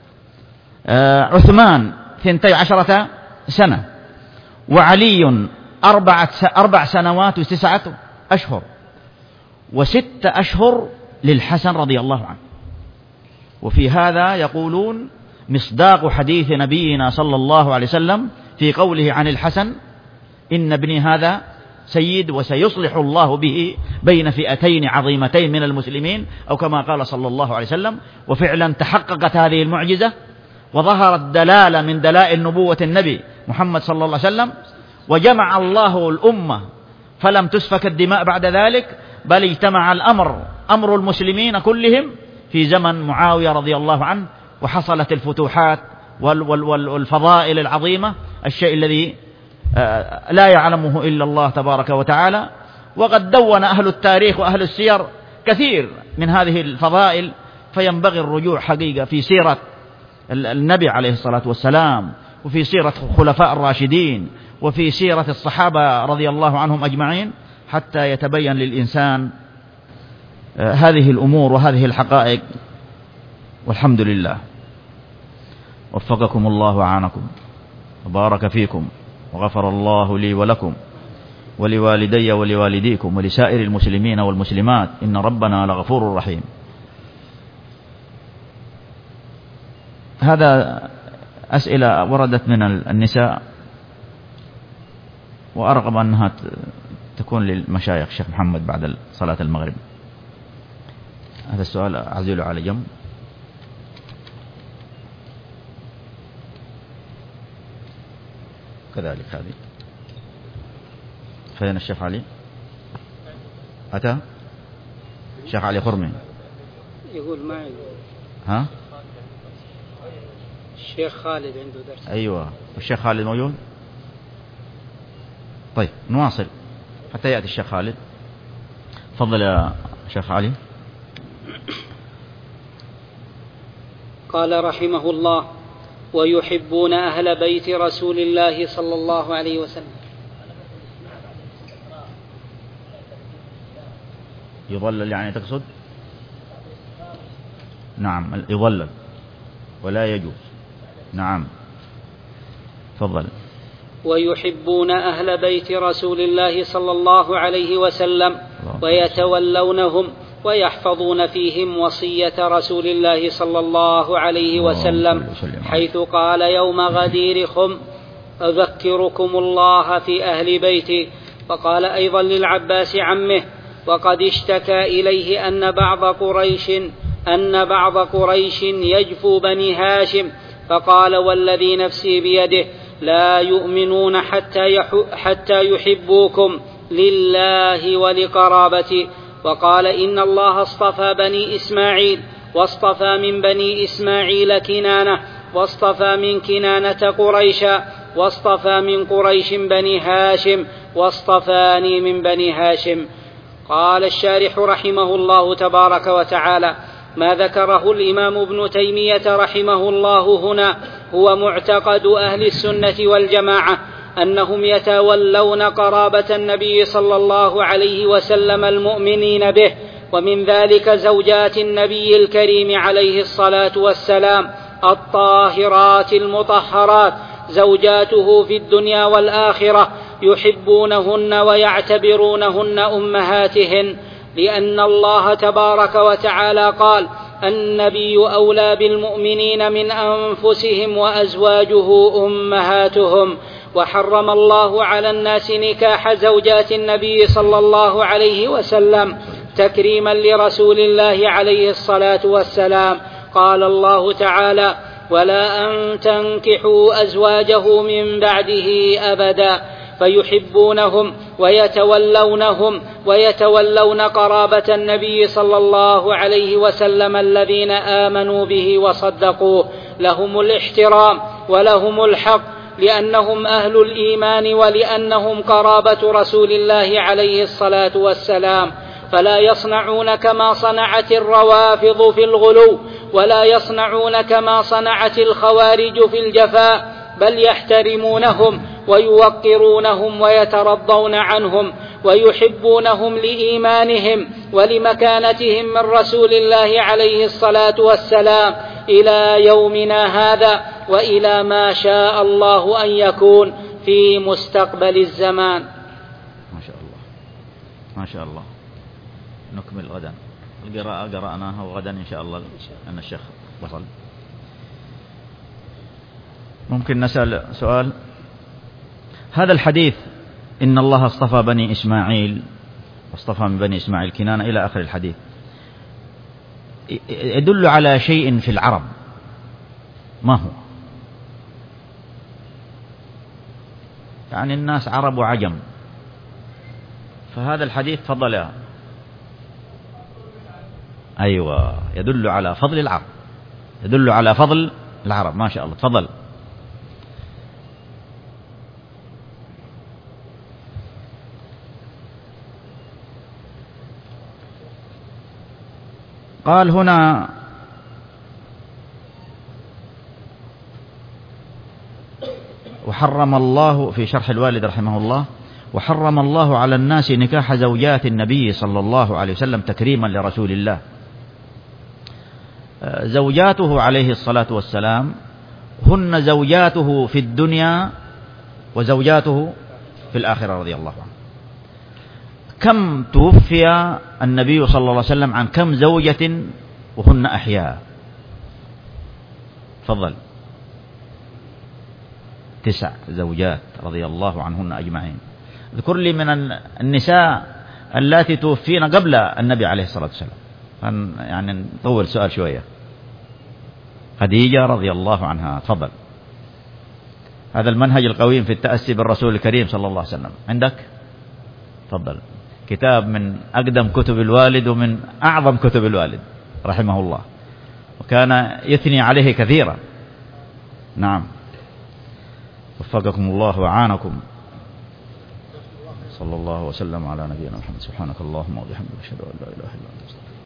عثمان ثنتي عشرة سنة، وعلي أربعة أربع سنوات وتسعة أشهر، وست أشهر للحسن رضي الله عنه. وفي هذا يقولون مصداق حديث نبينا صلى الله عليه وسلم في قوله عن الحسن: إن ابني هذا سيد وسيصلح الله به بين فئتين عظيمتين من المسلمين، أو كما قال صلى الله عليه وسلم. وفعلا تحققت هذه المعجزة، وظهرت دلالة من دلائل نبوة النبي محمد صلى الله عليه وسلم، وجمع الله الأمة فلم تسفك الدماء بعد ذلك، بل اجتمع الأمر أمر المسلمين كلهم في زمن معاوية رضي الله عنه، وحصلت الفتوحات والفضائل العظيمة، الشيء الذي لا يعلمه إلا الله تبارك وتعالى. وقد دون أهل التاريخ وأهل السير كثير من هذه الفضائل، فينبغي الرجوع حقيقة في سيرة النبي عليه الصلاة والسلام، وفي سيرة الخلفاء الراشدين، وفي سيرة الصحابة رضي الله عنهم أجمعين، حتى يتبين للإنسان هذه الأمور وهذه الحقائق. والحمد لله. وفقكم الله وعانكم وبارك فيكم، وغفر الله لي ولكم ولوالدي ولوالديكم ولسائر المسلمين والمسلمات، إن ربنا لغفور رحيم. هذا أسئلة وردت من النساء، وأرغب أنها تكون للمشايخ الشيخ محمد بعد صلاة المغرب. هذا السؤال أعزله على جنب. كذلك هذه. فين الشيخ علي؟ أتى؟ الشيخ علي خرمي يقول معي. ها؟ الشيخ خالد عنده درس. أيوة الشيخ خالد موجود. طيب نواصل حتى يأتي الشيخ خالد. تفضل يا شيخ علي. قال رحمه الله: ويحبون أهل بيت رسول الله صلى الله عليه وسلم. يضلل يعني تقصد؟ نعم يضلل ولا يجوز. نعم تفضل. ويحبون أهل بيت رسول الله صلى الله عليه وسلم ويتولونهم ويحفظون فيهم وصية رسول الله صلى الله عليه وسلم، حيث قال يوم غدير خم: أذكركم الله في أهل بيتي. وقال أيضا للعباس عمه: وقد اشتكى إليه أن بعض قريش أن بعض قريش يجفو بني هاشم، فقال: والذي نفسي بيده لا يؤمنون حتى, حتى يحبوكم لله ولقرابتي. وقال: إن الله اصطفى بني إسماعيل، واصطفى من بني إسماعيل كنانة، واصطفى من كنانة قريشا، واصطفى من قريش بني هاشم، واصطفاني من بني هاشم. قال الشارح رحمه الله تبارك وتعالى: ما ذكره الإمام ابن تيمية رحمه الله هنا هو معتقد أهل السنة والجماعة، أنهم يتولون قرابة النبي صلى الله عليه وسلم المؤمنين به، ومن ذلك زوجات النبي الكريم عليه الصلاة والسلام الطاهرات المطهرات، زوجاته في الدنيا والآخرة، يحبونهن ويعتبرونهن أمهاتهن، لأن الله تبارك وتعالى قال: النبي أولى بالمؤمنين من أنفسهم وأزواجه أمهاتهم. وحرم الله على الناس نكاح زوجات النبي صلى الله عليه وسلم تكريما لرسول الله عليه الصلاة والسلام. قال الله تعالى: ولا أن تنكحوا أزواجه من بعده أبدا. فيحبونهم ويتولونهم ويتولون قرابة النبي صلى الله عليه وسلم الذين آمنوا به وصدقوه، لهم الاحترام ولهم الحق، لأنهم أهل الإيمان ولأنهم قرابة رسول الله عليه الصلاة والسلام. فلا يصنعون كما صنعت الروافض في الغلو، ولا يصنعون كما صنعت الخوارج في الجفاء، بل يحترمونهم ويوقرونهم ويترضون عنهم ويحبونهم لإيمانهم ولمكانتهم من رسول الله عليه الصلاة والسلام إلى يومنا هذا، وإلى ما شاء الله أن يكون في مستقبل الزمان. ما شاء الله ما شاء الله. نكمل غدا القراءة، قرأناها، وغدا إن شاء الله أن الشيخ وصل. ممكن نسأل سؤال؟ هذا الحديث إن الله اصطفى بني إسماعيل واصطفى من بني إسماعيل كنانة إلى آخر الحديث، يدل على شيء في العرب، ما هو؟ يعني الناس عرب وعجم، فهذا الحديث فضل يا أيوة يدل على فضل العرب، يدل على فضل العرب. ما شاء الله. تفضل. قال هنا: وحرم الله في شرح الوالد رحمه الله: وحرم الله على الناس نكاح زوجات النبي صلى الله عليه وسلم تكريما لرسول الله. زوجاته عليه الصلاة والسلام هن زوجاته في الدنيا وزوجاته في الآخرة رضي الله عنه. كم توفي النبي صلى الله عليه وسلم عن كم زوجة وهن أحياء؟ تفضل. تسع زوجات رضي الله عنهن أجمعين. اذكر لي من النساء اللاتي توفين قبل النبي عليه الصلاة والسلام، يعني نطول سؤال شوية. خديجة رضي الله عنها. تفضل. هذا المنهج القويم في التأسي بالرسول الكريم صلى الله عليه وسلم عندك؟ تفضل. كتاب من أقدم كتب الوالد ومن أعظم كتب الوالد رحمه الله، وكان يثني عليه كثيرا. نعم وفقكم الله وعانكم. صلى الله وسلم على نبينا محمد. سبحانك اللهم وبحمدك أشهد أن لا إله إلا أنت.